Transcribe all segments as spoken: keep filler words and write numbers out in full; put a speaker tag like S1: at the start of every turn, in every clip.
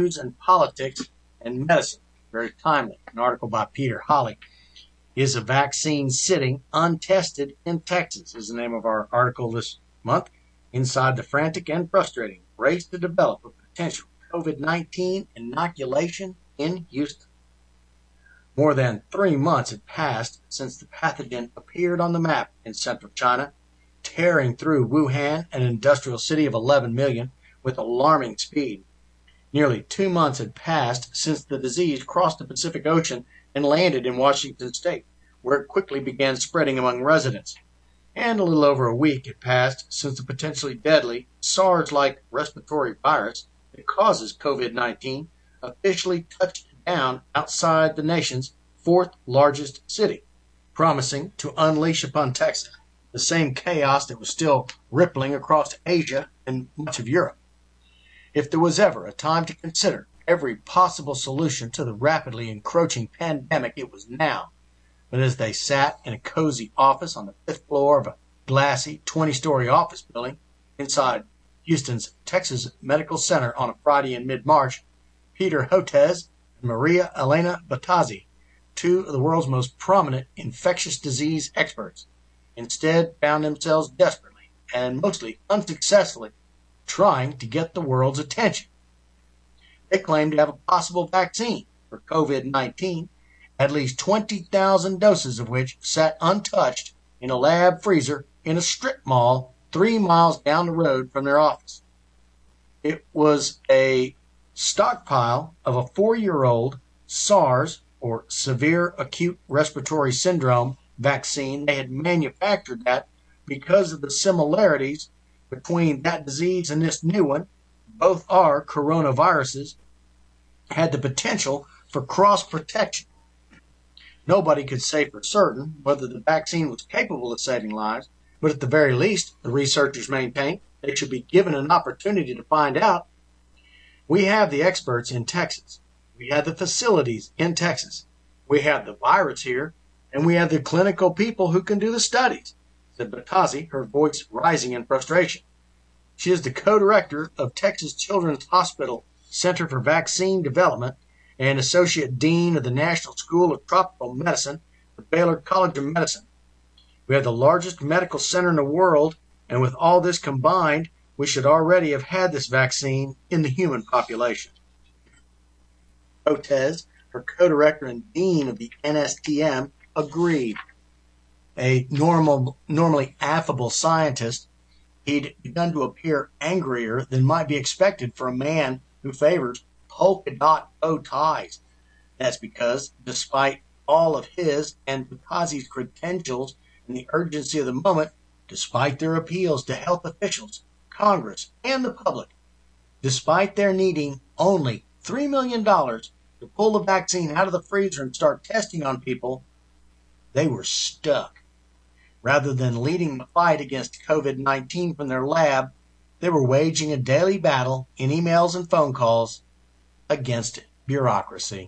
S1: News and Politics and Medicine. Very timely. An article by Peter Hawley. Is a vaccine sitting untested in Texas is the name of our article this month. Inside the frantic and frustrating race to develop a potential COVID nineteen inoculation in Houston. More than three months had passed since the pathogen appeared on the map in central China, tearing through Wuhan, an industrial city of eleven million, with alarming speed. Nearly two months had passed since the disease crossed the Pacific Ocean and landed in Washington state, where it quickly began spreading among residents. And a little over a week had passed since the potentially deadly SARS-like respiratory virus that causes COVID nineteen officially touched down outside the nation's fourth largest city, promising to unleash upon Texas the same chaos that was still rippling across Asia and much of Europe. If there was ever a time to consider every possible solution to the rapidly encroaching pandemic, it was now. But as they sat in a cozy office on the fifth floor of a glassy twenty-story office building inside Houston's Texas Medical Center on a Friday in mid-March, Peter Hotez and Maria Elena Batazzi, two of the world's most prominent infectious disease experts, instead found themselves desperately and mostly unsuccessfully trying to get the world's attention. They claimed to have a possible vaccine for COVID nineteen, at least twenty thousand doses of which sat untouched in a lab freezer in a strip mall three miles down the road from their office. It was a stockpile of a four-year-old SARS, or Severe Acute Respiratory Syndrome, vaccine. They had manufactured that because of the similarities between that disease and this new one. Both are coronaviruses, had the potential for cross-protection. Nobody could say for certain whether the vaccine was capable of saving lives, but at the very least, the researchers maintain, they should be given an opportunity to find out. We have the experts in Texas. We have the facilities in Texas. We have the virus here, and we have the clinical people who can do the studies, said Batazzi, her voice rising in frustration. She is the co-director of Texas Children's Hospital Center for Vaccine Development and Associate Dean of the National School of Tropical Medicine at Baylor College of Medicine. We have the largest medical center in the world, and with all this combined, we should already have had this vaccine in the human population. Hotez, her co-director and dean of the N S T M, agreed. A normal, normally affable scientist, he'd begun to appear angrier than might be expected for a man who favors polka dot bow ties. That's because, despite all of his and Batazzi's credentials and the urgency of the moment, despite their appeals to health officials, Congress, and the public, despite their needing only three million dollars to pull the vaccine out of the freezer and start testing on people, they were stuck. Rather than leading the fight against COVID nineteen from their lab, they were waging a daily battle in emails and phone calls against bureaucracy.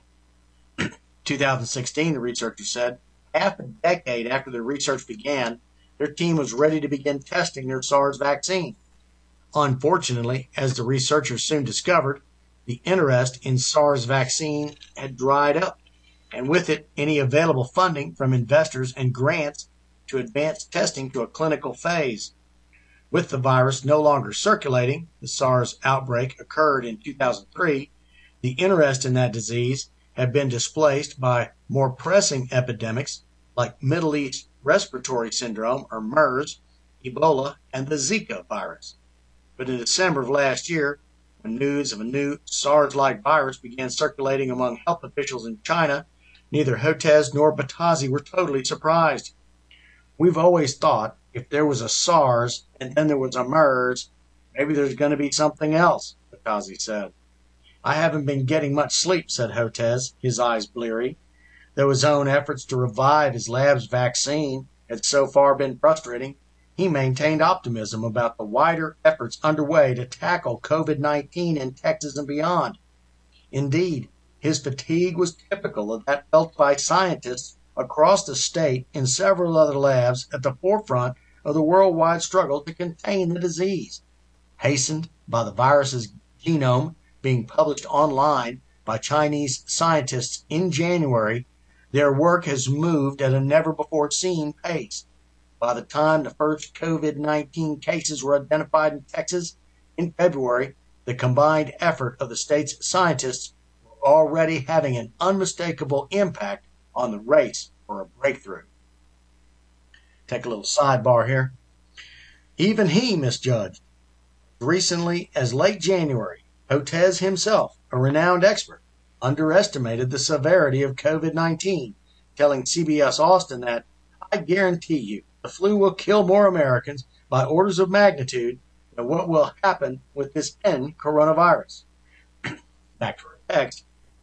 S1: twenty sixteen, the researcher said, half a decade after the research began, their team was ready to begin testing their SARS vaccine. Unfortunately, as the researchers soon discovered, the interest in SARS vaccine had dried up, and with it, any available funding from investors and grants to advance testing to a clinical phase. With the virus no longer circulating, the SARS outbreak occurred in two thousand three, the interest in that disease had been displaced by more pressing epidemics like Middle East Respiratory Syndrome, or MERS, Ebola, and the Zika virus. But in December of last year, when news of a new SARS-like virus began circulating among health officials in China, neither Hotez nor Batazzi were totally surprised. We've always thought if there was a SARS and then there was a MERS, maybe there's going to be something else, Batazzi said. I haven't been getting much sleep, said Hotez, his eyes bleary. Though his own efforts to revive his lab's vaccine had so far been frustrating, he maintained optimism about the wider efforts underway to tackle COVID nineteen in Texas and beyond. Indeed, his fatigue was typical of that felt by scientists across the state in several other labs at the forefront of the worldwide struggle to contain the disease, hastened by the virus's genome being published online by Chinese scientists in January, their work has moved at a never-before-seen pace. By the time the first COVID nineteen cases were identified in Texas in February, the combined effort of the state's scientists were already having an unmistakable impact on the race for a breakthrough. Take a little sidebar here. Even he misjudged. As recently as late January, Hotez himself, a renowned expert, underestimated the severity of COVID nineteen, telling C B S Austin that, "I guarantee you, the flu will kill more Americans by orders of magnitude than what will happen with this N coronavirus." Back to our text.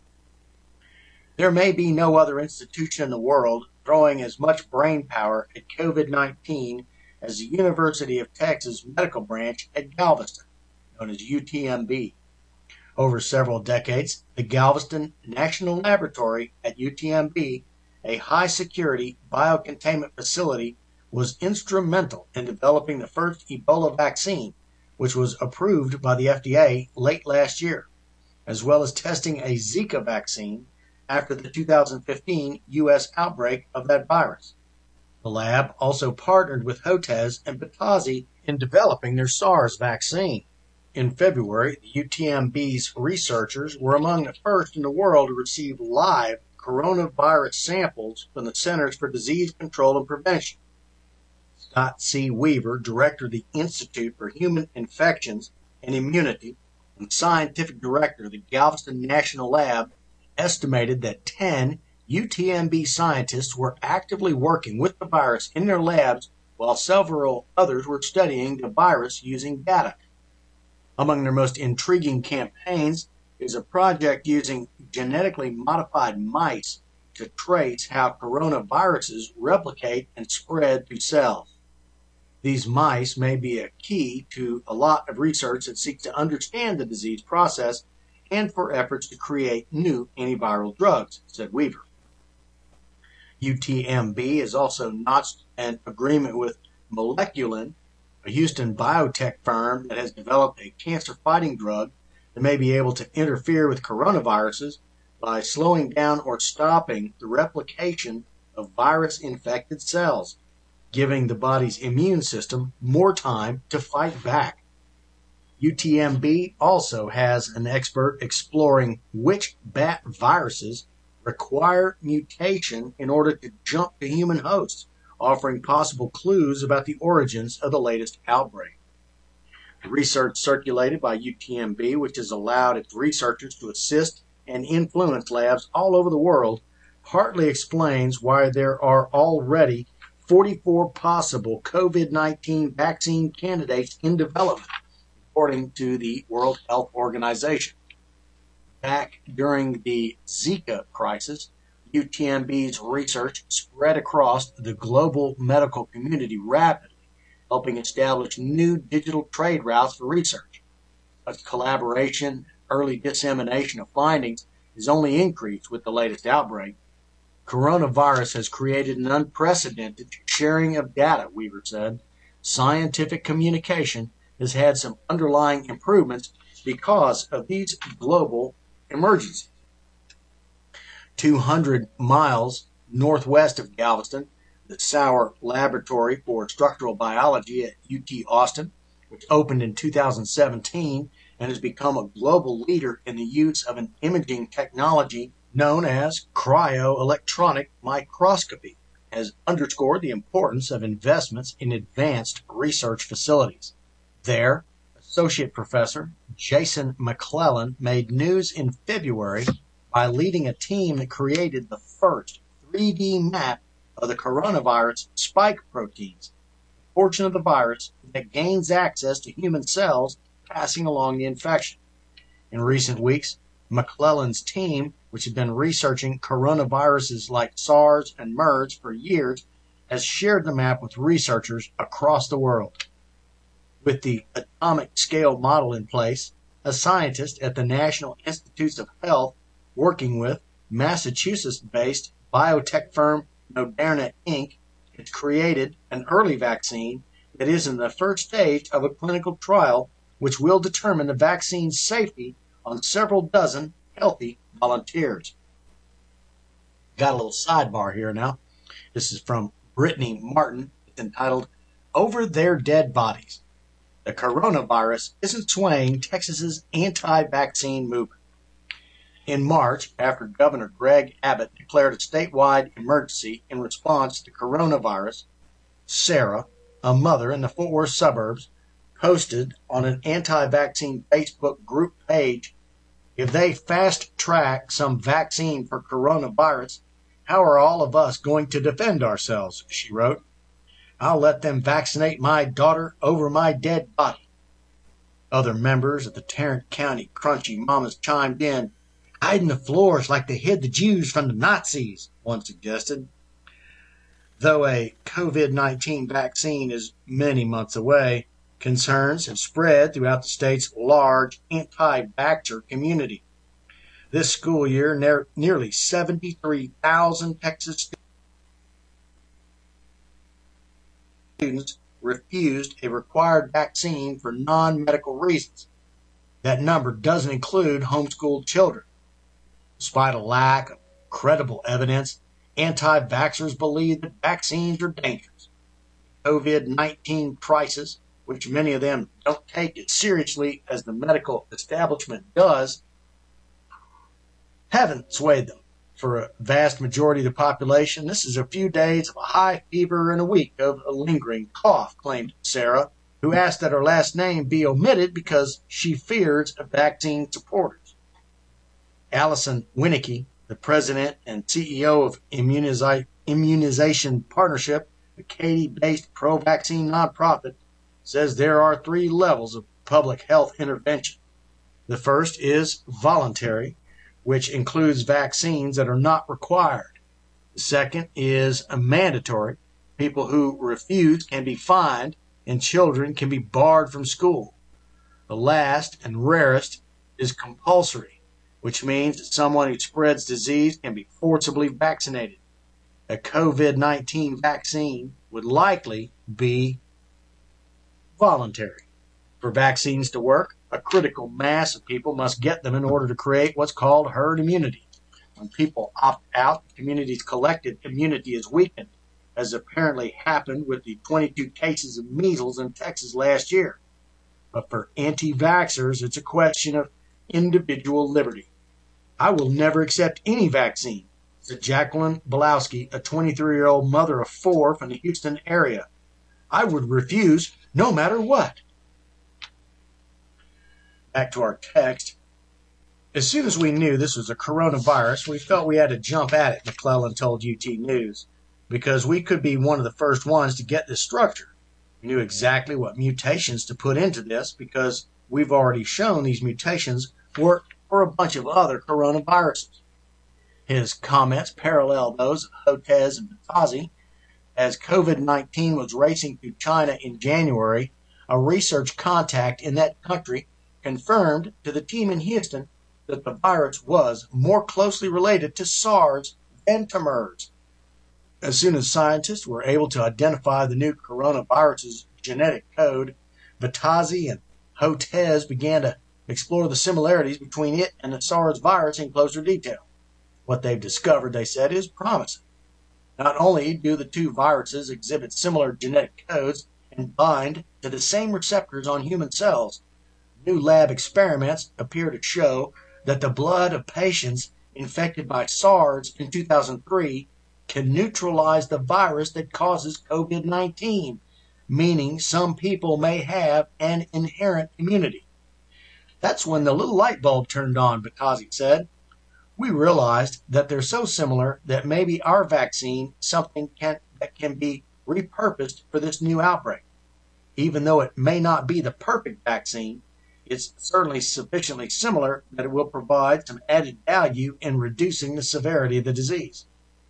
S1: There may be no other institution in the world throwing as much brain power at COVID nineteen as the University of Texas Medical Branch at Galveston, known as U T M B. Over several decades, the Galveston National Laboratory at U T M B, a high-security biocontainment facility, was instrumental in developing the first Ebola vaccine, which was approved by the F D A late last year, as well as testing a Zika vaccine after the two thousand fifteen U S outbreak of that virus. The lab also partnered with Hotez and Batazzi in developing their SARS vaccine. In February, the U T M B's researchers were among the first in the world to receive live coronavirus samples from the Centers for Disease Control and Prevention. Scott C. Weaver, director of the Institute for Human Infections and Immunity and scientific director of the Galveston National Lab, estimated that ten U T M B scientists were actively working with the virus in their labs while several others were studying the virus using data. Among their most intriguing campaigns is a project using genetically modified mice to trace how coronaviruses replicate and spread through cells. These mice may be a key to a lot of research that seeks to understand the disease process and for efforts to create new antiviral drugs, said Weaver. U T M B has also notched an agreement with Moleculin, a Houston biotech firm that has developed a cancer-fighting drug that may be able to interfere with coronaviruses by slowing down or stopping the replication of virus-infected cells, giving the body's immune system more time to fight back. U T M B also has an expert exploring which bat viruses require mutation in order to jump to human hosts, offering possible clues about the origins of the latest outbreak. The research circulated by U T M B, which has allowed its researchers to assist and influence labs all over the world, partly explains why there are already forty-four possible COVID nineteen vaccine candidates in development, according to the World Health Organization. Back during the Zika crisis, U T M B's research spread across the global medical community rapidly, helping establish new digital trade routes for research. Such collaboration and early dissemination of findings has only increased with the latest outbreak. Coronavirus has created an unprecedented sharing of data, Weaver said. Scientific communication has had some underlying improvements because of these global emergencies. two hundred miles northwest of Galveston, the Sauer Laboratory for Structural Biology at U T Austin, which opened in two thousand seventeen and has become a global leader in the use of an imaging technology known as cryo-electronic microscopy, has underscored the importance of investments in advanced research facilities. There, Associate Professor Jason McClellan made news in February by leading a team that created the first three D map of the coronavirus spike proteins, a portion of the virus that gains access to human cells passing along the infection. In recent weeks, McClellan's team, which had been researching coronaviruses like SARS and MERS for years, has shared the map with researchers across the world. With the atomic scale model in place, a scientist at the National Institutes of Health working with Massachusetts-based biotech firm Moderna Incorporated has created an early vaccine that is in the first stage of a clinical trial which will determine the vaccine's safety on several dozen healthy volunteers. Got a little sidebar here now. This is from Brittany Martin. It's entitled, Over Their Dead Bodies. The coronavirus isn't swaying Texas's anti-vaccine movement. In March, after Governor Greg Abbott declared a statewide emergency in response to coronavirus, Sarah, a mother in the Fort Worth suburbs, posted on an anti-vaccine Facebook group page, if they fast-track some vaccine for coronavirus, how are all of us going to defend ourselves, she wrote. I'll let them vaccinate my daughter over my dead body. Other members of the Tarrant County Crunchy Mamas chimed in, hiding the floors like they hid the Jews from the Nazis, one suggested. Though a COVID nineteen vaccine is many months away, concerns have spread throughout the state's large anti-vaxxer community. This school year, ne- nearly seventy-three thousand Texas students refused a required vaccine for non-medical reasons. That number doesn't include homeschooled children. Despite a lack of credible evidence, anti-vaxxers believe that vaccines are dangerous. The COVID nineteen crisis, which many of them don't take as seriously as the medical establishment does, haven't swayed them. For a vast majority of the population, this is a few days of a high fever and a week of a lingering cough, claimed Sarah, who asked that her last name be omitted because she fears vaccine supporters. Allison Winnicky, the president and C E O of Immunizi- Immunization Partnership, a Katy-based pro-vaccine nonprofit, says there are three levels of public health intervention. The first is voluntary, which includes vaccines that are not required. The second is a mandatory. People who refuse can be fined, and children can be barred from school. The last and rarest is compulsory, which means that someone who spreads disease can be forcibly vaccinated. A COVID nineteen vaccine would likely be voluntary. For vaccines to work, a critical mass of people must get them in order to create what's called herd immunity. When people opt out, the community's collective immunity is weakened, as apparently happened with the twenty-two cases of measles in Texas last year. But for anti-vaxxers, it's a question of individual liberty. I will never accept any vaccine, said Jacqueline Belowski, a twenty-three-year-old mother of four from the Houston area. I would refuse no matter what. Back to our text. As soon as we knew this was a coronavirus, we felt we had to jump at it, McClellan told U T News, because we could be one of the first ones to get this structure. We knew exactly what mutations to put into this because we've already shown these mutations work for a bunch of other coronaviruses. His comments parallel those of Hotez and Batazi. As COVID nineteen was racing through China in January, a research contact in that country confirmed to the team in Houston that the virus was more closely related to SARS than to MERS. As soon as scientists were able to identify the new coronavirus's genetic code, Batazi and Hotez began to explore the similarities between it and the SARS virus in closer detail. What they've discovered, they said, is promising. Not only do the two viruses exhibit similar genetic codes and bind to the same receptors on human cells, new lab experiments appear to show that the blood of patients infected by SARS in two thousand three can neutralize the virus that causes COVID nineteen, meaning some people may have an inherent immunity. That's when the little light bulb turned on, Batazi said. We realized that they're so similar that maybe our vaccine something can, that can be repurposed for this new outbreak. Even though it may not be the perfect vaccine, it's certainly sufficiently similar that it will provide some added value in reducing the severity of the disease.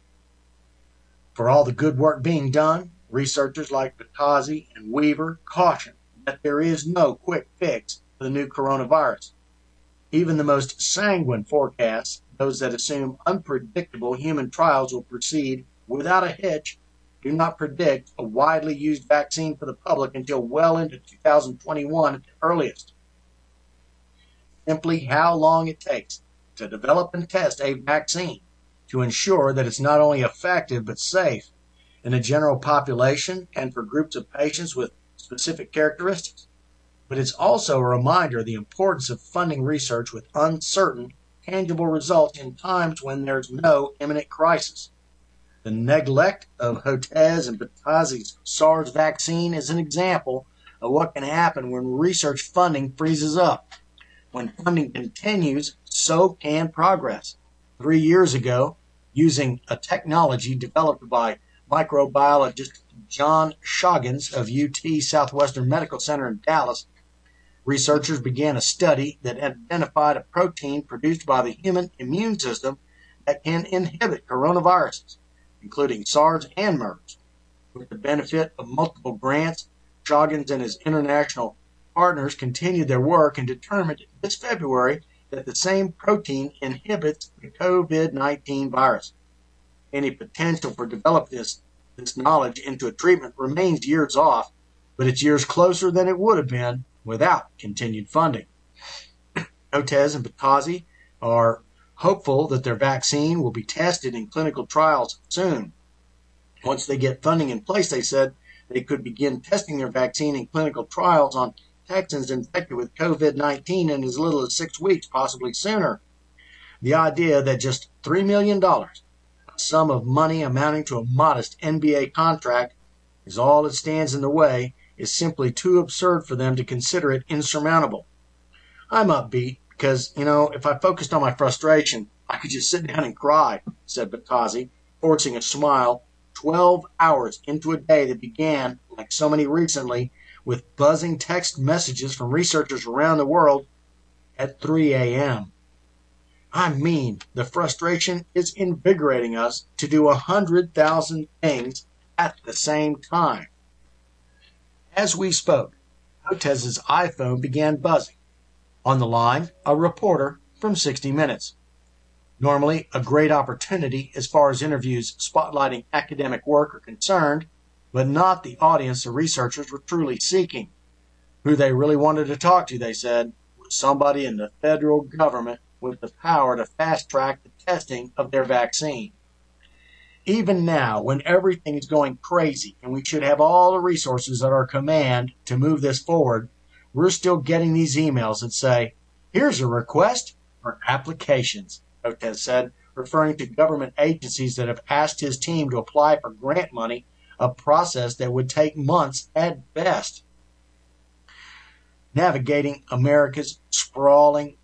S1: For all the good work being done, researchers like Batazi and Weaver caution that there is no quick fix for the new coronavirus. Even the most sanguine forecasts, those that assume unpredictable human trials will proceed without a hitch, do not predict a widely used vaccine for the public until well into two thousand twenty-one at the earliest. simply how long it takes to develop and test a vaccine to ensure that it's not only effective but safe in the general population and for groups of patients with specific characteristics. But it's also a reminder of the importance of funding research with uncertain, tangible results in times when there's no imminent crisis. The neglect of Hotez and Batazi's SARS vaccine is an example of what can happen when research funding freezes up. When funding continues, so can progress. Three years ago, using a technology developed by microbiologist John Scoggins of U T Southwestern Medical Center in Dallas, researchers began a study that identified a protein produced by the human immune system that can inhibit coronaviruses, including SARS and MERS. With the benefit of multiple grants, Scoggins and his international partners continued their work and determined this February that the same protein inhibits the COVID nineteen virus. Any potential for developing this, this knowledge into a treatment remains years off, but it's years closer than it would have been without continued funding. Hotez and Batazi are hopeful that their vaccine will be tested in clinical trials soon. Once they get funding in place, they said they could begin testing their vaccine in clinical trials on Texans infected with COVID nineteen in as little as six weeks, possibly sooner. The idea that just three million dollars, a sum of money amounting to a modest N B A contract, is all that stands in the way is simply too absurd for them to consider it insurmountable. I'm upbeat because, you know, if I focused on my frustration, I could just sit down and cry, said Batazi, forcing a smile twelve hours into a day that began, like so many recently, with buzzing text messages from researchers around the world at three a.m. I mean, the frustration is invigorating us to do a hundred thousand things at the same time. As we spoke, Hotez's iPhone began buzzing. On the line, a reporter from sixty minutes. Normally a great opportunity as far as interviews spotlighting academic work are concerned, but not the audience the researchers were truly seeking. Who they really wanted to talk to, they said, was somebody in the federal government with the power to fast-track the testing of their vaccine. Even now, when everything is going crazy and we should have all the resources at our command to move this forward, we're still getting these emails that say, here's a request for applications, Hotez said, referring to government agencies that have asked his team to apply for grant money, a process that would take months at best. Navigating America's sprawling,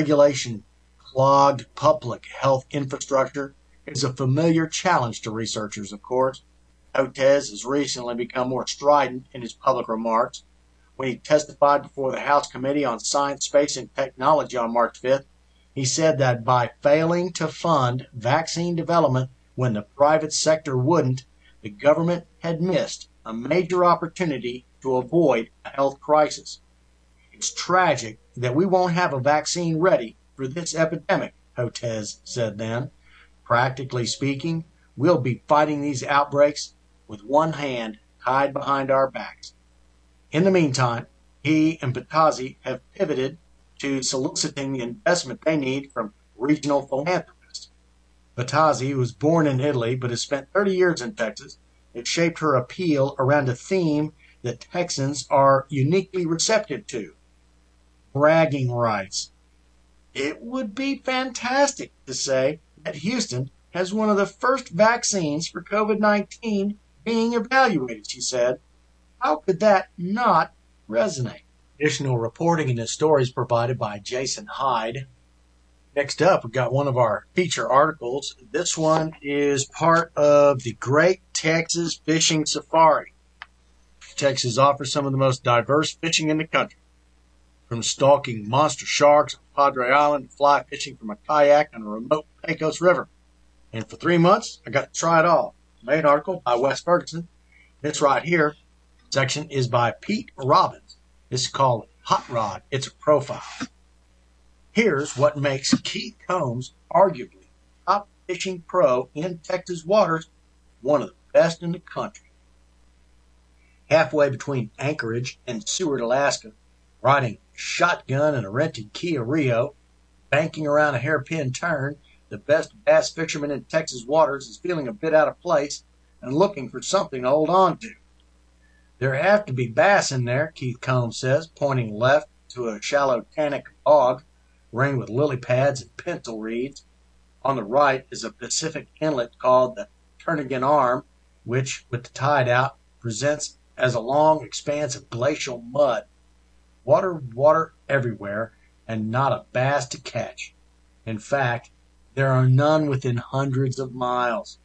S1: regulation-clogged public health infrastructure is a familiar challenge to researchers, of course. Hotez has recently become more strident in his public remarks. When he testified before the House Committee on Science, Space, and Technology on March fifth, he said that by failing to fund vaccine development when the private sector wouldn't, the government had missed a major opportunity to avoid a health crisis. It's tragic that we won't have a vaccine ready for this epidemic, Hotez said then. Practically speaking, we'll be fighting these outbreaks with one hand tied behind our backs. In the meantime, he and Batazi have pivoted to soliciting the investment they need from regional philanthropists. Batazi, who was born in Italy but has spent thirty years in Texas, has shaped her appeal around a theme that Texans are uniquely receptive to: bragging rights. It would be fantastic to say that Houston has one of the first vaccines for COVID nineteen being evaluated, she said. How could that not resonate? Additional reporting in this story is provided by Jason Hyde. Next up, we've got one of our feature articles. This one is part of the Great Texas Fishing Safari. Texas offers some of the most diverse fishing in the country. From stalking monster sharks on Padre Island to fly fishing from a kayak on a remote Pecos River. And for three months, I got to try it all. Made an article by Wes Ferguson. It's right here. Section is by Pete Robbins. This is called Hot Rod. It's a profile. Here's what makes Keith Combs, arguably top fishing pro in Texas waters, one of the best in the country. Halfway between Anchorage and Seward, Alaska, riding shotgun and a rented Kia Rio, banking around a hairpin turn, the best bass fisherman in Texas waters is feeling a bit out of place and looking for something to hold on to. There have to be bass in there, Keith Combs says, pointing left to a shallow tannic bog ringed with lily pads and pencil reeds. On the right is a Pacific inlet called the Turnagain Arm, which, with the tide out, presents as a long expanse of glacial mud. Water, water everywhere, and not a bass to catch. In fact, there are none within hundreds of miles.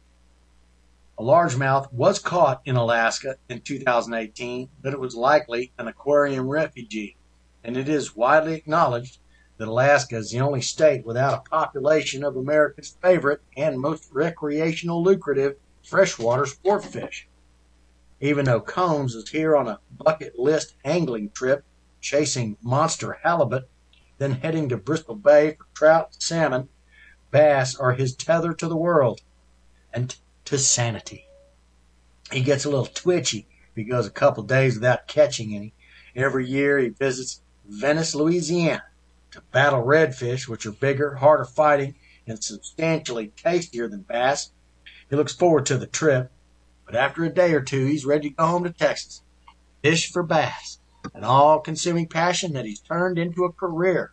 S1: A largemouth was caught in Alaska in two thousand eighteen, but it was likely an aquarium refugee, and it is widely acknowledged that Alaska is the only state without a population of America's favorite and most recreational lucrative freshwater sport fish. Even though Combs is here on a bucket list angling trip, chasing monster halibut, then heading to Bristol Bay for trout and salmon, bass are his tether to the world and to sanity. He gets a little twitchy if he goes a couple days without catching any. Every year he visits Venice, Louisiana, to battle redfish, which are bigger, harder fighting, and substantially tastier than bass. He looks forward to the trip, but after a day or two he's ready to go home to Texas. Fish for bass, an all-consuming passion that he's turned into a career.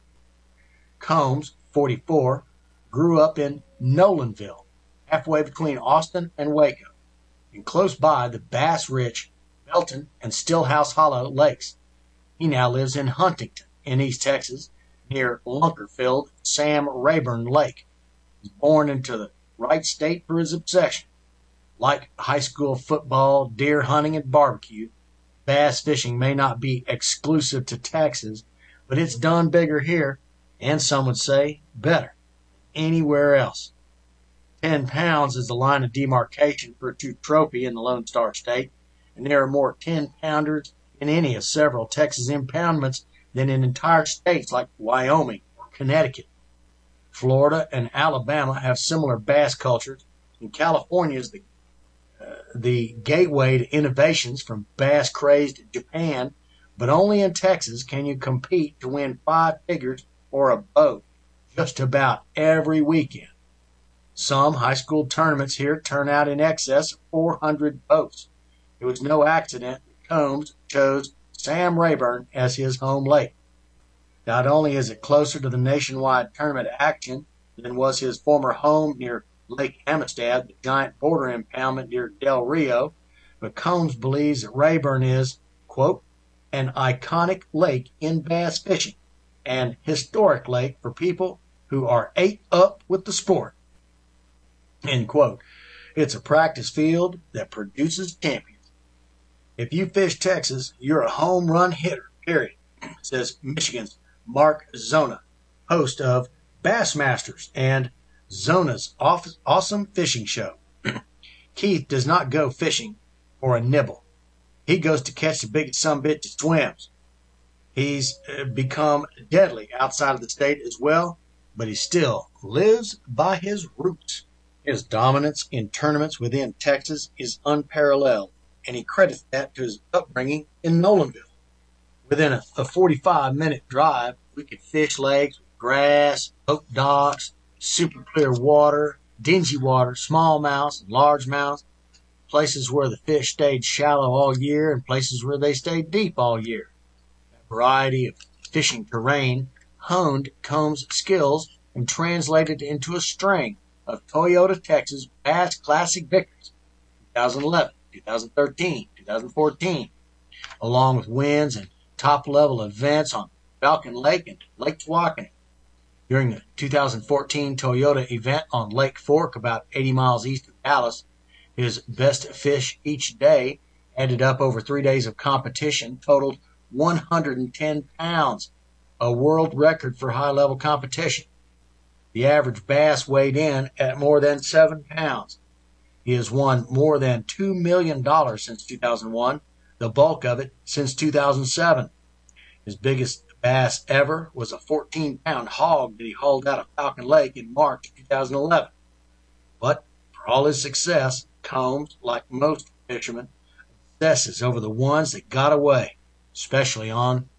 S1: Combs, forty-four, grew up in Nolanville, halfway between Austin and Waco, and close by the bass-rich Belton and Stillhouse Hollow lakes. He now lives in Huntington, in East Texas, near Lunkerfeld Sam Rayburn Lake. He's born into the right state for his obsession. Like high school football, deer hunting, and barbecue, bass fishing may not be exclusive to Texas, but it's done bigger here, and some would say better, than anywhere else. Ten pounds is the line of demarcation for a true trophy in the Lone Star State, and there are more ten-pounders in any of several Texas impoundments than in entire states like Wyoming or Connecticut. Florida and Alabama have similar bass cultures, and California is the uh, the gateway to innovations from bass-crazed Japan, but only in Texas can you compete to win five figures or a boat just about every weekend. Some high school tournaments here turn out in excess of four hundred boats. It was no accident that Combs chose Sam Rayburn as his home lake. Not only is it closer to the nationwide tournament action than was his former home near Lake Amistad, the giant border impoundment near Del Rio, but Combs believes that Rayburn is, quote, an iconic lake in bass fishing, an historic lake for people who are ate up with the sport, end quote. It's a practice field that produces champions. If you fish Texas, you're a home run hitter, period, says Michigan's Mark Zona, host of Bassmasters and Zona's Awesome Fishing Show. Keith does not go fishing for a nibble. He goes to catch the biggest sumbitch that swims. He's become deadly outside of the state as well, but he still lives by his roots. His dominance in tournaments within Texas is unparalleled, and he credits that to his upbringing in Nolanville. Within a, a forty-five minute drive, we could fish lakes with grass, oak docks, super clear water, dingy water, smallmouths and largemouths, places where the fish stayed shallow all year and places where they stayed deep all year. That variety of fishing terrain honed Combs' skills and translated into a string of Toyota Texas Bass Classic victories, twenty eleven, twenty thirteen, twenty fourteen, along with wins and top-level events on Falcon Lake and Lake Tawakoni. During the two thousand fourteen Toyota event on Lake Fork, about eighty miles east of Dallas, his best fish each day, added up over three days of competition, totaled one hundred ten pounds, a world record for high-level competition. The average bass weighed in at more than seven pounds. He has won more than two million dollars since two thousand one, the bulk of it since two thousand seven. His biggest bass ever was a fourteen pound hog that he hauled out of Falcon Lake in March of two thousand eleven. But for all his success, Combs, like most fishermen, obsesses over the ones that got away, especially on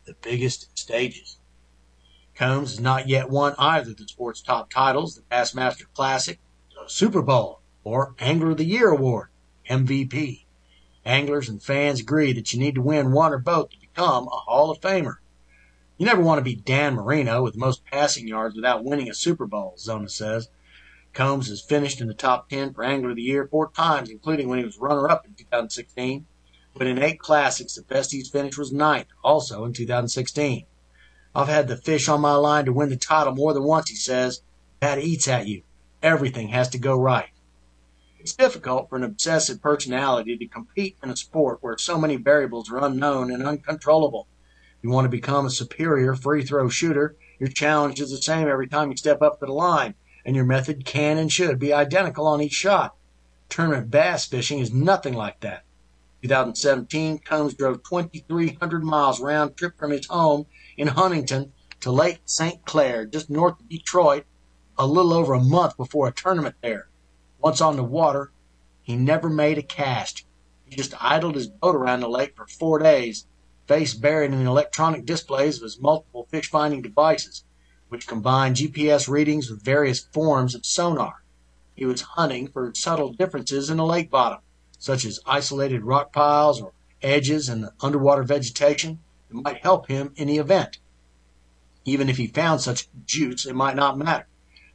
S1: the biggest stages. Combs has not yet won either of the sport's top titles, the Bassmaster Classic, the Super Bowl, or Angler of the Year Award, M V P. Anglers and fans agree that you need to win one or both to become a Hall of Famer. You never want to be Dan Marino with the most passing yards without winning a Super Bowl, Zona says. Combs has finished in the top ten for Angler of the Year four times, including when he was runner-up in two thousand sixteen. But in eight classics, the best he's finished was ninth, also in two thousand sixteen. I've had the fish on my line to win the title more than once, he says. That eats at you. Everything has to go right. It's difficult for an obsessive personality to compete in a sport where so many variables are unknown and uncontrollable. If you want to become a superior free throw shooter, your challenge is the same every time you step up to the line, and your method can and should be identical on each shot. Tournament bass fishing is nothing like that. In two thousand seventeen, Combs drove twenty-three hundred miles round trip from his home in Huntington to Lake Saint Clair, just north of Detroit, a little over a month before a tournament there. Once on the water, he never made a cast. He just idled his boat around the lake for four days, face buried in the electronic displays of his multiple fish-finding devices, which combine G P S readings with various forms of sonar. He was hunting for subtle differences in the lake bottom, such as isolated rock piles or edges in the underwater vegetation that might help him in the event. Even if he found such juice, it might not matter.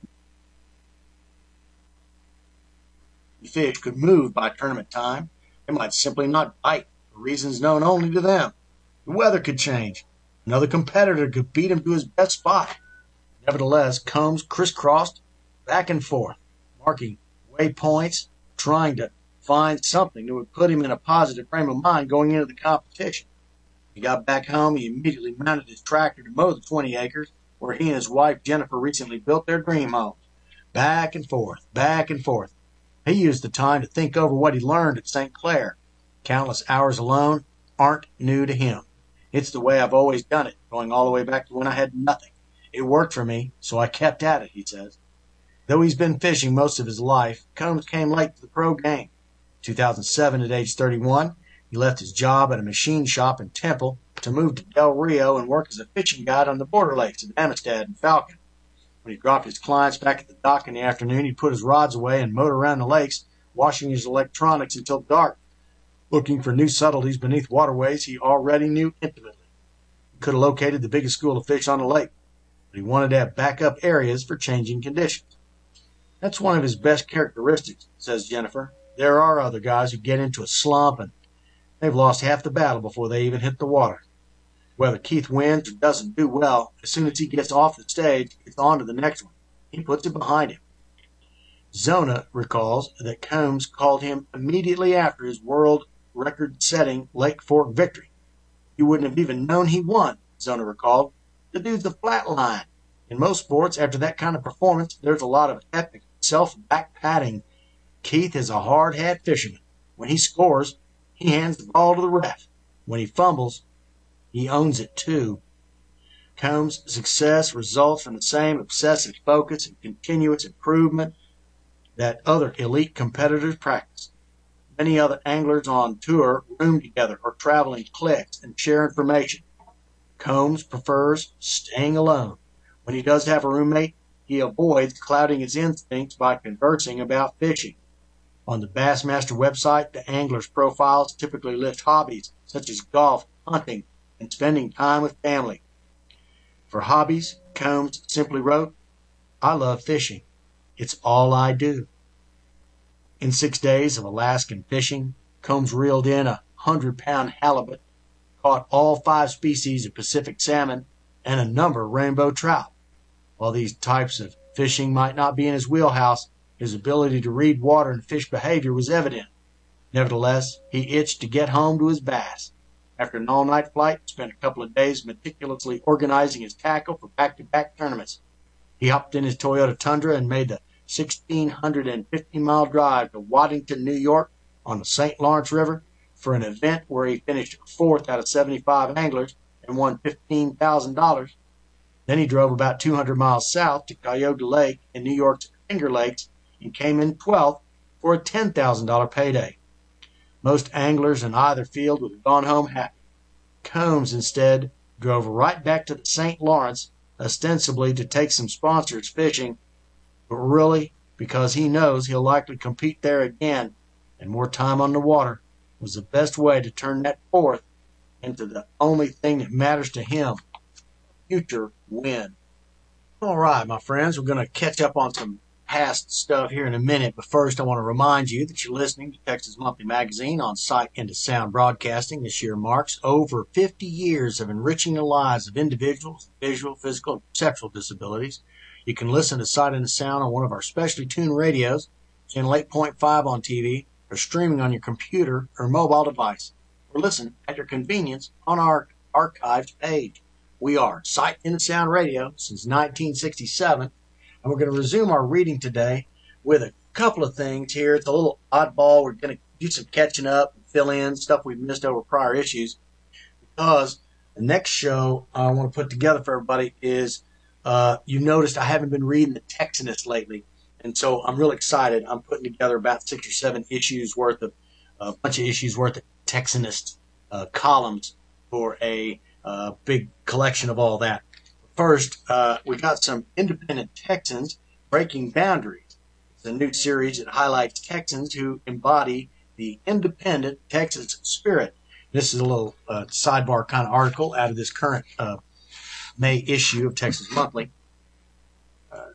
S1: The fish could move by tournament time. They might simply not bite for reasons known only to them. The weather could change. Another competitor could beat him to his best spot. Nevertheless, Combs crisscrossed back and forth, marking waypoints, trying to find something that would put him in a positive frame of mind going into the competition. When he got back home, he immediately mounted his tractor to mow the twenty acres where he and his wife Jennifer recently built their dream homes. Back and forth, back and forth. He used the time to think over what he learned at Saint Clair. Countless hours alone aren't new to him. It's the way I've always done it, going all the way back to when I had nothing. It worked for me, so I kept at it, he says. Though he's been fishing most of his life, Combs came late to the pro game. In two thousand seven, at age thirty-one, he left his job at a machine shop in Temple to move to Del Rio and work as a fishing guide on the border lakes at Amistad and Falcon. When he dropped his clients back at the dock in the afternoon, he'd put his rods away and motor around the lakes, washing his electronics until dark, looking for new subtleties beneath waterways he already knew intimately. He could have located the biggest school of fish on the lake, but he wanted to have backup areas for changing conditions. That's one of his best characteristics, says Jennifer. There are other guys who get into a slump and they've lost half the battle before they even hit the water. Whether Keith wins or doesn't do well, as soon as he gets off the stage, it's on to the next one. He puts it behind him. Zona recalls that Combs called him immediately after his world record-setting Lake Fork victory. You wouldn't have even known he won, Zona recalled. The dude's a flat line. In most sports, after that kind of performance, there's a lot of epic self-back-patting. Keith is a hard-hat fisherman. When he scores, he hands the ball to the ref. When he fumbles, he owns it too. Combs' success results from the same obsessive focus and continuous improvement that other elite competitors practice. Many other anglers on tour room together or travel in cliques and share information. Combs prefers staying alone. When he does have a roommate, he avoids clouding his instincts by conversing about fishing. On the Bassmaster website, the angler's profiles typically list hobbies such as golf, hunting, and spending time with family. For hobbies, Combs simply wrote, I love fishing. It's all I do. In six days of Alaskan fishing, Combs reeled in a hundred-pound halibut, caught all five species of Pacific salmon, and a number of rainbow trout. While these types of fishing might not be in his wheelhouse, his ability to read water and fish behavior was evident. Nevertheless, he itched to get home to his bass. After an all-night flight, he spent a couple of days meticulously organizing his tackle for back-to-back tournaments. He hopped in his Toyota Tundra and made the one thousand six hundred fifty mile drive to Waddington, New York, on the Saint Lawrence River for an event where he finished fourth out of seventy-five anglers and won fifteen thousand dollars. Then he drove about two hundred miles south to Coyote Lake in New York's Finger Lakes and came in twelfth for a ten thousand dollars payday. Most anglers in either field would have gone home happy. Combs, instead, drove right back to the Saint Lawrence, ostensibly to take some sponsors fishing, but really because he knows he'll likely compete there again, and more time on the water was the best way to turn that fourth into the only thing that matters to him, future win. All right, my friends, we're going to catch up on some past stuff here in a minute, but first I want to remind you that you're listening to Texas Monthly Magazine on Sight into Sound Broadcasting. This year marks over fifty years of enriching the lives of individuals with visual, physical, and perceptual disabilities. You can listen to Sight into Sound on one of our specially tuned radios, channel eight point five on T V, or streaming on your computer or mobile device, or listen at your convenience on our archives page. We are Sight into Sound Radio since nineteen sixty-seven. And we're going to resume our reading today with a couple of things here. It's a little oddball. We're going to do some catching up and fill in stuff we've missed over prior issues, because the next show I want to put together for everybody is, uh, you noticed I haven't been reading the Texanist lately. And so I'm real excited. I'm putting together about six or seven issues worth of, a bunch of issues worth of Texanist uh, columns for a uh, big collection of all that. First, uh, we got some independent Texans breaking boundaries. It's a new series that highlights Texans who embody the independent Texas spirit. This is a little uh, sidebar kind of article out of this current uh, May issue of Texas Monthly. Uh,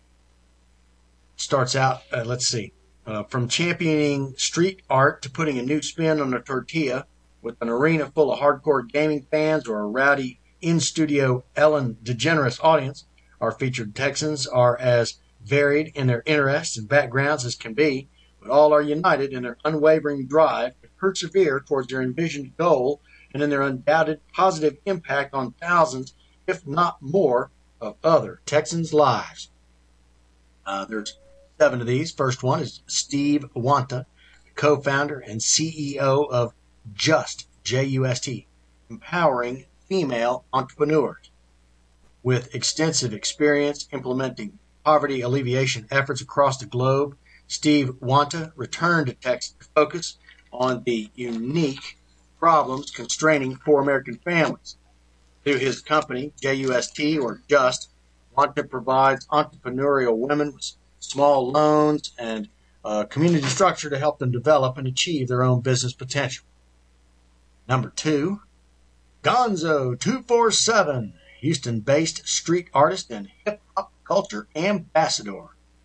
S1: starts out, uh, let's see, uh, from championing street art to putting a new spin on a tortilla, with an arena full of hardcore gaming fans or a rowdy in-studio Ellen DeGeneres audience. Our featured Texans are as varied in their interests and backgrounds as can be, but all are united in their unwavering drive to persevere towards their envisioned goal and in their undoubted positive impact on thousands, if not more, of other Texans' lives. Uh, there's seven of these. First one is Steve Wanta, co-founder and C E O of Just, J U S T, empowering female entrepreneurs. With extensive experience implementing poverty alleviation efforts across the globe, Steve Wanta returned to Texas to focus on the unique problems constraining poor American families. Through his company, J U S T, or Just, Wanta provides entrepreneurial women with small loans and uh, community structure to help them develop and achieve their own business potential. Number two, Gonzo two forty-seven, Houston-based street artist and hip-hop culture ambassador.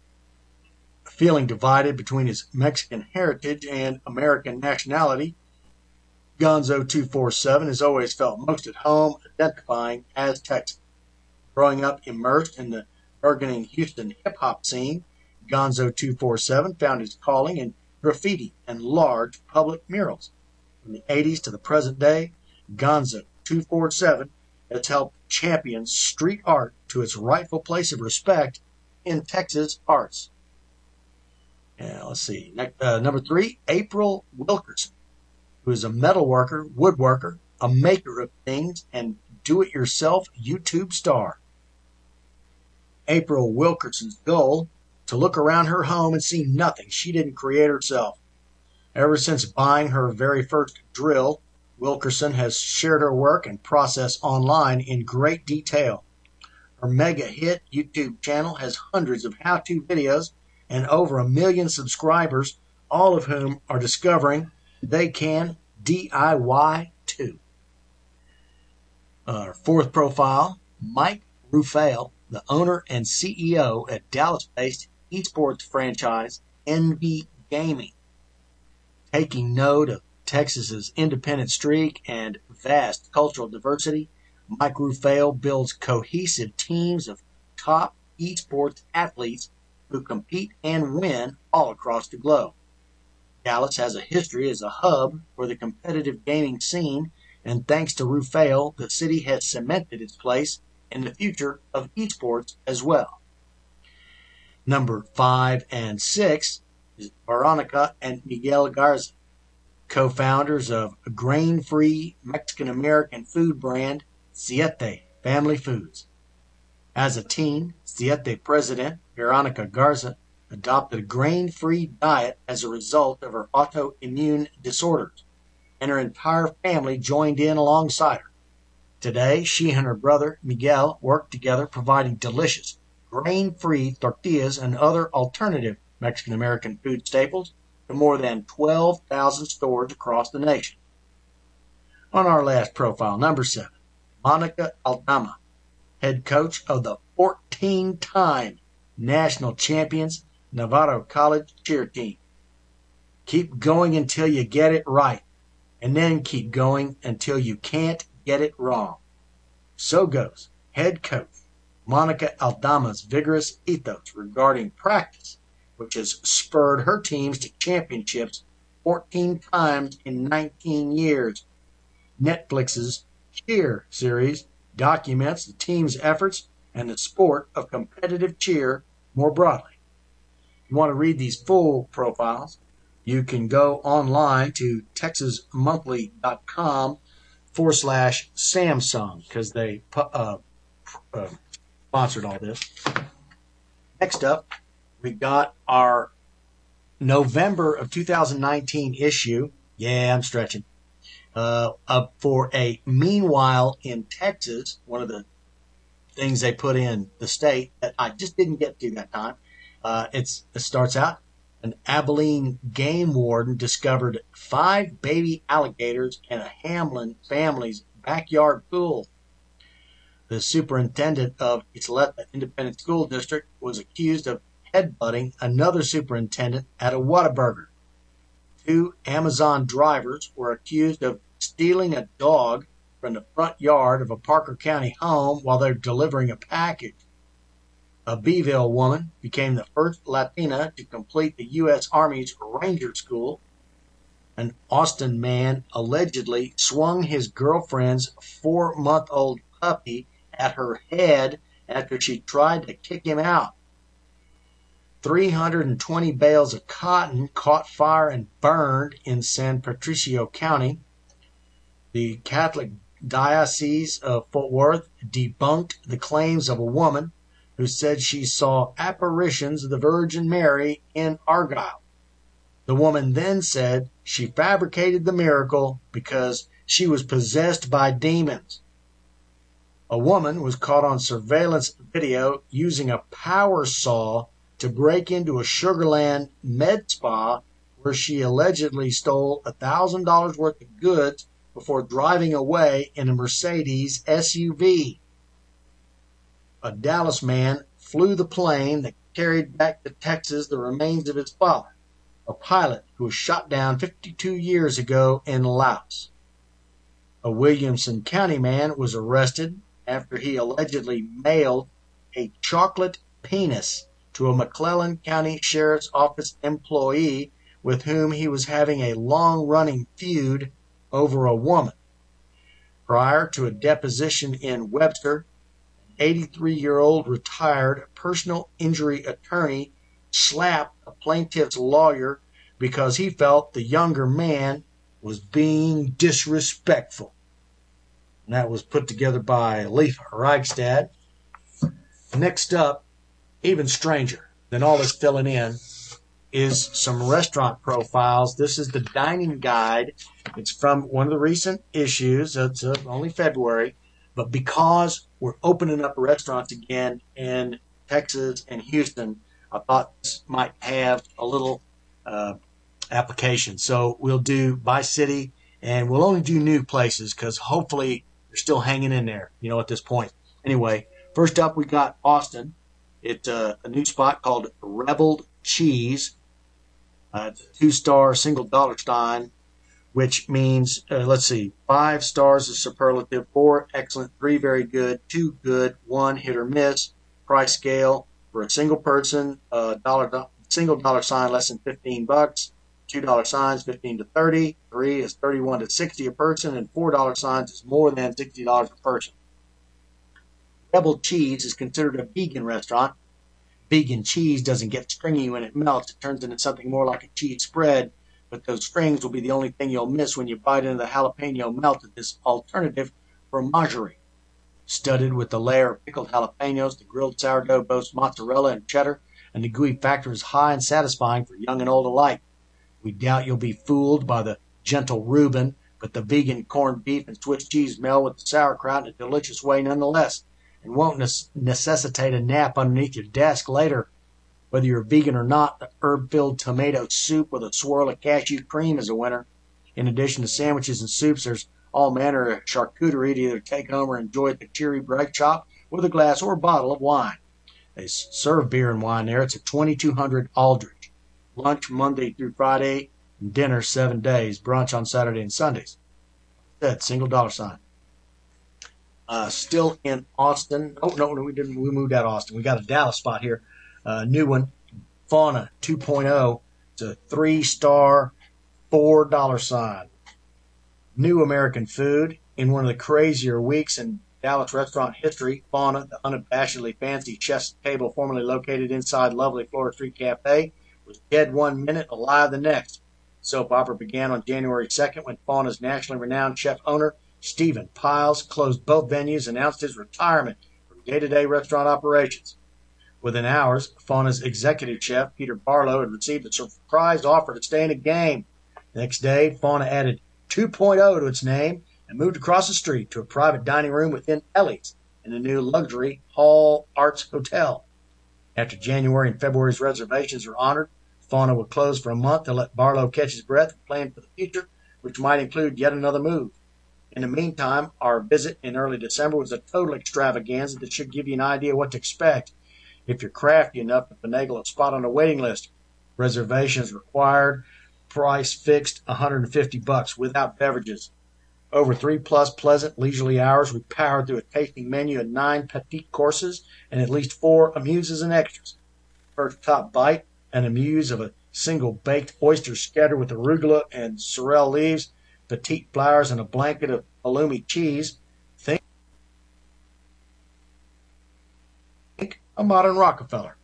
S1: Feeling divided between his Mexican heritage and American nationality, Gonzo two forty-seven has always felt most at home identifying as Texan. Growing up immersed in the burgeoning Houston hip-hop scene, Gonzo two forty-seven found his calling in graffiti and large public murals. From the eighties to the present day, Gonzo two forty-seven has helped champion street art to its rightful place of respect in Texas arts. And let's see. Next, uh, number three, April Wilkerson, who is a metalworker, woodworker, a maker of things, and do-it-yourself YouTube star. April Wilkerson's goal, to look around her home and see nothing she didn't create herself. Ever since buying her very first drill, Wilkerson has shared her work and process online in great detail. Her mega hit YouTube channel has hundreds of how-to videos and over a million subscribers, all of whom are discovering they can D I Y too. Our fourth profile, Mike Rufael, the owner and C E O at Dallas-based esports franchise Envy Gaming. Taking note of Texas's independent streak and vast cultural diversity, Mike Rufael builds cohesive teams of top esports athletes who compete and win all across the globe. Dallas has a history as a hub for the competitive gaming scene, and thanks to Rufael, the city has cemented its place in the future of esports as well. Number five and six is Veronica and Miguel Garza, co-founders of grain-free Mexican-American food brand Siete Family Foods. As a teen, Siete president Veronica Garza adopted a grain-free diet as a result of her autoimmune disorders, and her entire family joined in alongside her. Today, she and her brother, Miguel, work together providing delicious, grain-free tortillas and other alternative Mexican-American food staples to more than twelve thousand stores across the nation. On our last profile, number seven, Monica Aldama, head coach of the fourteen-time national champions Navarro College cheer team. Keep going until you get it right, and then keep going until you can't get it wrong. So goes head coach Monica Aldama's vigorous ethos regarding practice, which has spurred her teams to championships fourteen times in nineteen years. Netflix's Cheer series documents the team's efforts and the sport of competitive cheer more broadly. If you want to read these full profiles, you can go online to texasmonthly.com forward slash Samsung because they uh, uh, sponsored all this. Next up, we got our November of two thousand nineteen issue. Yeah, I'm stretching. Uh, up for a Meanwhile in Texas, one of the things they put in the state that I just didn't get to that time. Uh, it's, it starts out, an Abilene game warden discovered five baby alligators in a Hamlin family's backyard pool. The superintendent of Ysleta Independent School District was accused of headbutting another superintendent at a Whataburger. Two Amazon drivers were accused of stealing a dog from the front yard of a Parker County home while they're delivering a package. A Beeville woman became the first Latina to complete the U S Army's Ranger School. An Austin man allegedly swung his girlfriend's four-month-old puppy at her head after she tried to kick him out. three hundred twenty bales of cotton caught fire and burned in San Patricio County. The Catholic Diocese of Fort Worth debunked the claims of a woman who said she saw apparitions of the Virgin Mary in Argyle. The woman then said she fabricated the miracle because she was possessed by demons. A woman was caught on surveillance video using a power saw to break into a Sugarland med spa where she allegedly stole one thousand dollars worth of goods before driving away in a Mercedes S U V. A Dallas man flew the plane that carried back to Texas the remains of his father, a pilot who was shot down fifty-two years ago in Laos. A Williamson County man was arrested after he allegedly mailed a chocolate penis to a McClellan County Sheriff's Office employee with whom he was having a long-running feud over a woman. Prior to a deposition in Webster, an eighty-three-year-old retired personal injury attorney slapped a plaintiff's lawyer because he felt the younger man was being disrespectful. And that was put together by Leif Reichstad. Next up, even stranger than all this filling in, is some restaurant profiles. This is the dining guide. It's from one of the recent issues. It's uh, only February. But because we're opening up restaurants again in Texas and Houston, I thought this might have a little uh, application. So we'll do by city, and we'll only do new places because hopefully you're still hanging in there, you know, at this point. Anyway, first up we got Austin. It's uh, a new spot called Rebel Cheese. Uh, it's a two-star single dollar sign, which means, uh, let's see, five stars is superlative, four excellent, three very good, two good, one hit or miss. Price scale for a single person, uh, dollar single dollar sign less than fifteen bucks, two dollar signs fifteen to thirty, three is thirty-one to sixty a person, and four dollar signs is more than sixty dollars a person. Rebel Cheese is considered a vegan restaurant. Vegan cheese doesn't get stringy when it melts. It turns into something more like a cheese spread, but those strings will be the only thing you'll miss when you bite into the jalapeno melt of this alternative fromagerie. Studded with the layer of pickled jalapenos, the grilled sourdough boasts mozzarella and cheddar, and the gooey factor is high and satisfying for young and old alike. We doubt you'll be fooled by the gentle Reuben, but the vegan corned beef and Swiss cheese meld with the sauerkraut in a delicious way nonetheless, and won't necessitate a nap underneath your desk later. Whether you're vegan or not, the herb-filled tomato soup with a swirl of cashew cream is a winner. In addition to sandwiches and soups, there's all manner of charcuterie to either take home or enjoy at the cheery bread shop with a glass or a bottle of wine. They serve beer and wine there. It's at twenty-two hundred Aldrich. Lunch Monday through Friday, and dinner seven days. Brunch on Saturday and Sundays. That single dollar sign. Uh, still in Austin. Oh, no, no, we didn't. We moved out of Austin. We got a Dallas spot here. Uh, new one, Fauna two point oh. It's a three-star, four dollar sign. New American food. In one of the crazier weeks in Dallas restaurant history, Fauna, the unabashedly fancy chef's table formerly located inside lovely Florida Street Cafe, was dead one minute, alive the next. Soap opera began on January second when Fauna's nationally renowned chef owner, Stephen Piles, closed both venues and announced his retirement from day-to-day restaurant operations. Within hours, Fauna's executive chef, Peter Barlow, had received a surprise offer to stay in the game. The next day, Fauna added two point oh to its name and moved across the street to a private dining room within Ellie's in the new luxury Hall Arts Hotel. After January and February's reservations were honored, Fauna would close for a month to let Barlow catch his breath and plan for the future, which might include yet another move. In the meantime, our visit in early December was a total extravaganza that should give you an idea what to expect if you're crafty enough to finagle a spot on the waiting list. Reservations required, price fixed one hundred fifty bucks without beverages. Over three plus pleasant leisurely hours, we powered through a tasting menu of nine petite courses and at least four amuses and extras. First top bite, an amuse of a single baked oyster scattered with arugula and sorrel leaves, petite flowers, and a blanket of halloumi cheese. Think a modern Rockefeller.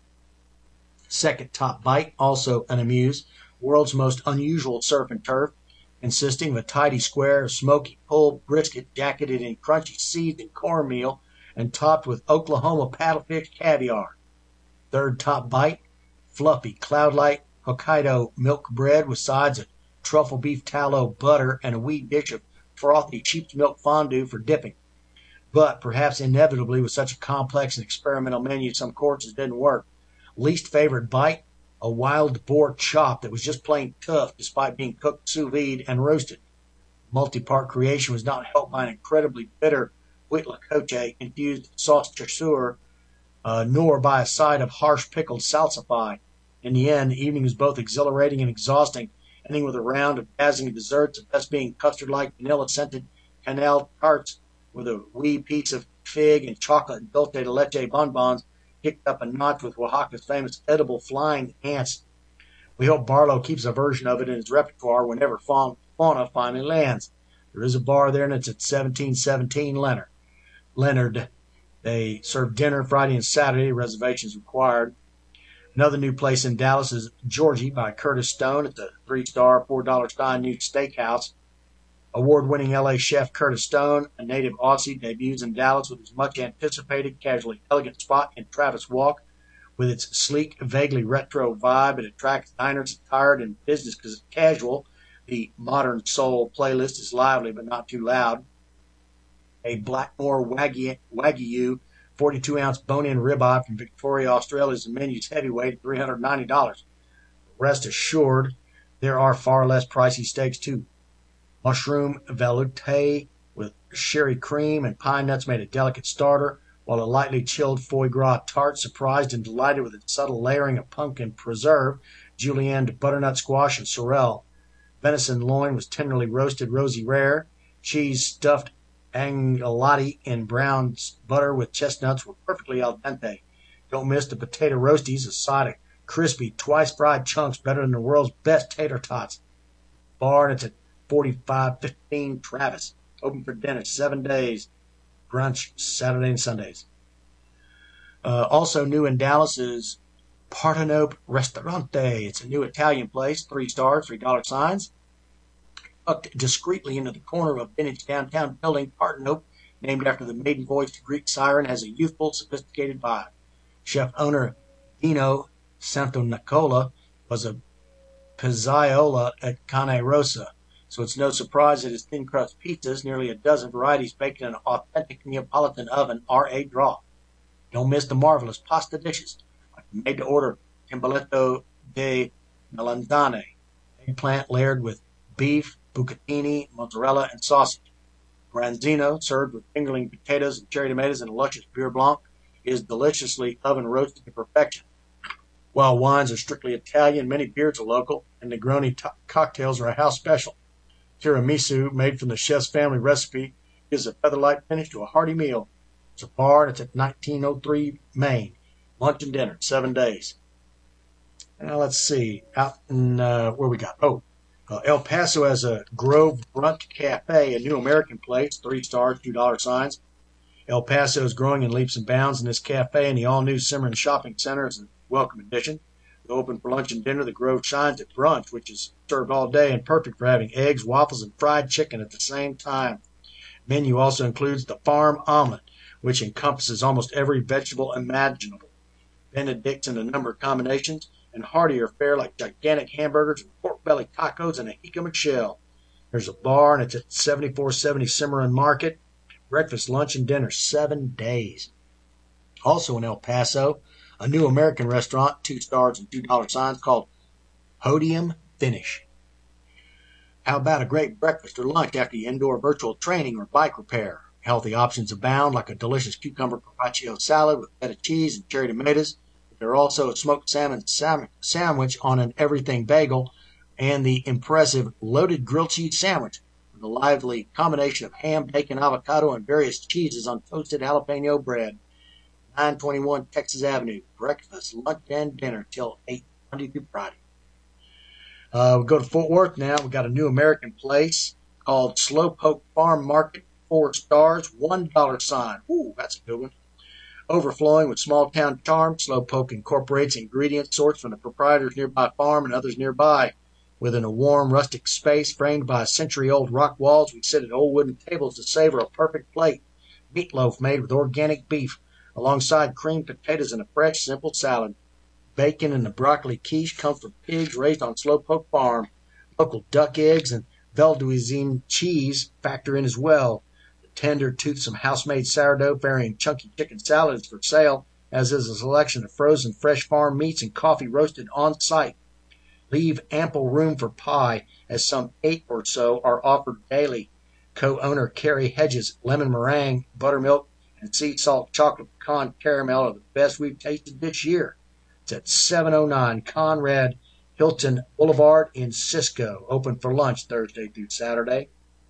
S1: Second top bite, also an amuse, world's most unusual surf and turf, consisting of a tidy square of smoky pulled brisket jacketed in crunchy seasoned cornmeal and topped with Oklahoma paddlefish caviar. Third top bite, fluffy cloud-like Hokkaido milk bread with sides of truffle beef tallow butter and a wee dish of frothy sheep's milk fondue for dipping. But perhaps inevitably with such a complex and experimental menu, some courses didn't work. Least favorite bite, a wild boar chop that was just plain tough despite being cooked sous vide and roasted. Multi-part creation was not helped by an incredibly bitter huitlacoche infused sauce chasseur, uh, nor by a side of harsh pickled salsify. In the end, the evening was both exhilarating and exhausting, ending with a round of dazzling desserts, the best being custard-like vanilla-scented canelle tarts with a wee piece of fig and chocolate and dulce de leche bonbons kicked up a notch with Oaxaca's famous edible flying ants. We hope Barlow keeps a version of it in his repertoire whenever Fauna finally lands. There is a bar there, and it's at seventeen seventeen Leonard. Leonard. They serve dinner Friday and Saturday, reservations required. Another new place in Dallas is Georgie by Curtis Stone. It's a three-star, four dollar Stein new steakhouse. Award-winning L A chef Curtis Stone, a native Aussie, debuts in Dallas with his much-anticipated, casually elegant spot in Travis Walk. With its sleek, vaguely retro vibe, it attracts diners attired in business casual. The Modern Soul playlist is lively but not too loud. A Blackmore Wagyu, Wagyu forty-two ounce bone-in ribeye from Victoria, Australia is the menu's heavyweight at three hundred ninety dollars. Rest assured, there are far less pricey steaks too. Mushroom velouté with sherry cream and pine nuts made a delicate starter, while a lightly chilled foie gras tart surprised and delighted with its subtle layering of pumpkin preserve, julienne butternut squash, and sorrel. Venison loin was tenderly roasted rosy rare. Cheese stuffed agnolotti in brown butter with chestnuts were perfectly al dente. Don't miss the potato roasties, a side of crispy, twice-fried chunks better than the world's best tater tots. Bar, and it's at forty-five fifteen Travis. Open for dinner seven days. Brunch Saturday and Sundays. Uh, also new in Dallas is Partenope Ristorante. It's a new Italian place, three stars, three dollar signs. Tucked discreetly into the corner of a vintage downtown building, Partenope, named after the maiden-voiced Greek siren, has a youthful, sophisticated vibe. Chef-owner Dino Santonicola was a pizzaiolo at Cane Rosa, so it's no surprise that his thin crust pizzas, nearly a dozen varieties baked in an authentic Neapolitan oven, are a draw. Don't miss the marvelous pasta dishes, like the made-to-order Timbaletto de Melanzane, eggplant layered with beef, bucatini, mozzarella, and sausage. Branzino, served with fingerling potatoes and cherry tomatoes and a luscious beer blanc, is deliciously oven-roasted to perfection. While wines are strictly Italian, many beers are local, and Negroni to- cocktails are a house special. Tiramisu, made from the chef's family recipe, gives a feather-light finish to a hearty meal. It's a bar, and it's at nineteen oh three Main. Lunch and dinner, seven days. Now let's see, out in uh, where we got. Oh, uh, El Paso has a Grove Brunch Cafe, a new American place, three stars, two dollar signs. El Paso is growing in leaps and bounds, and this cafe and the all-new Cimarron Shopping Center is a welcome addition. Open for lunch and dinner, the Grove shines at brunch, which is served all day and perfect for having eggs, waffles, and fried chicken at the same time. Menu also includes the farm omelet, which encompasses almost every vegetable imaginable. Benedict's in a number of combinations, and heartier fare like gigantic hamburgers, pork belly tacos, and a Hica Michelle. There's a bar, and it's at seventy-four seventy Cimarron Market. Breakfast, lunch, and dinner, seven days. Also in El Paso, a new American restaurant, two stars and two dollar signs, called Podium Finish. How about a great breakfast or lunch after your indoor virtual training or bike repair? Healthy options abound, like a delicious cucumber carpaccio salad with feta cheese and cherry tomatoes. There's also a smoked salmon sam- sandwich on an everything bagel, and the impressive loaded grilled cheese sandwich with a lively combination of ham, bacon, avocado, and various cheeses on toasted jalapeno bread. nine twenty-one Texas Avenue. Breakfast, lunch, and dinner till eight, Monday through Friday. Uh, we go to Fort Worth now. We got a new American place called Slowpoke Farm Market. Four stars, one dollar sign. Ooh, that's a good one. Overflowing with small town charm, Slowpoke incorporates ingredients sourced from the proprietor's nearby farm and others nearby. Within a warm, rustic space framed by century-old rock walls, we sit at old wooden tables to savor a perfect plate. Meatloaf made with organic beef, alongside creamed potatoes and a fresh, simple salad. Bacon and the broccoli quiche come from pigs raised on Slowpoke Farm. Local duck eggs and Valduizine cheese factor in as well. The tender, toothsome house-made sourdough varying chunky chicken salad is for sale, as is a selection of frozen fresh farm meats and coffee roasted on site. Leave ample room for pie, as some eight or so are offered daily. Co-owner Carrie Hedges' lemon meringue, buttermilk, and sea salt chocolate pecan caramel are the best we've tasted this year. It's at seven oh nine Conrad Hilton Boulevard in Cisco. Open for lunch Thursday through Saturday.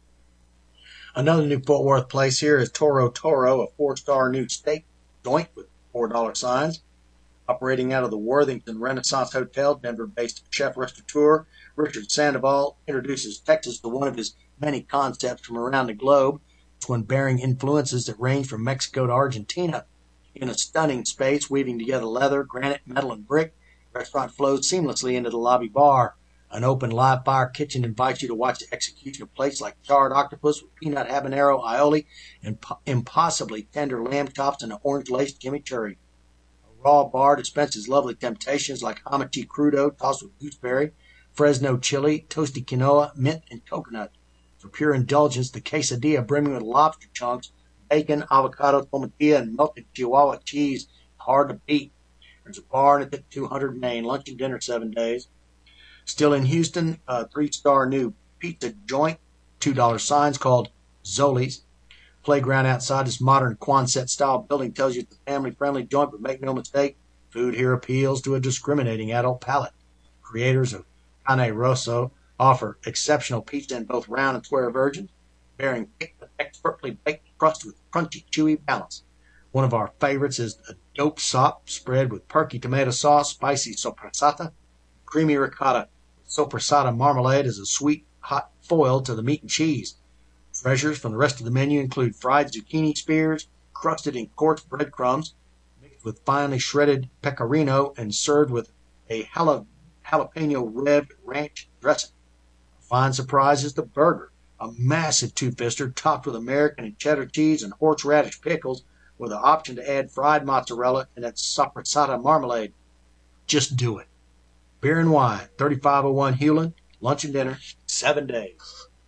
S1: Another new Fort Worth place here is Toro Toro, a four-star new steak joint with four dollar signs. Operating out of the Worthington Renaissance Hotel, Denver-based chef restaurateur Richard Sandoval introduces Texas to one of his many concepts from around the globe, each one bearing influences that range from Mexico to Argentina. In a stunning space weaving together leather, granite, metal, and brick, the restaurant flows seamlessly into the lobby bar. An open live fire kitchen invites you to watch the execution of plates like charred octopus with peanut habanero aioli and po- impossibly tender lamb chops and an orange-laced chimichurri. A raw bar dispenses lovely temptations like hamachi crudo tossed with gooseberry, Fresno chili, toasty quinoa, mint, and coconut. For pure indulgence, the quesadilla brimming with lobster chunks, bacon, avocado, tomatilla, and melted Chihuahua cheese. Hard to beat. There's a bar in it at two hundred Main. Lunch and dinner seven days. Still in Houston, a three-star new pizza joint, two dollar signs called Zoli's. Playground outside this modern Quonset-style building tells you it's a family-friendly joint, but make no mistake, food here appeals to a discriminating adult palate. Creators of Cane Rosso offer exceptional pizza in both round and square versions, bearing thick but expertly baked crust with crunchy, chewy balance. One of our favorites is a dope sop spread with perky tomato sauce, spicy soppressata, creamy ricotta. Soppressata marmalade is a sweet, hot foil to the meat and cheese. Treasures from the rest of the menu include fried zucchini spears, crusted in coarse breadcrumbs, mixed with finely shredded pecorino, and served with a jala- jalapeno red ranch dressing. A fine surprise is the burger, a massive two-fister topped with American and cheddar cheese and horseradish pickles, with the option to add fried mozzarella and that soppressata marmalade. Just do it. Beer and wine, thirty-five oh one Hewlin. Lunch and dinner, seven days.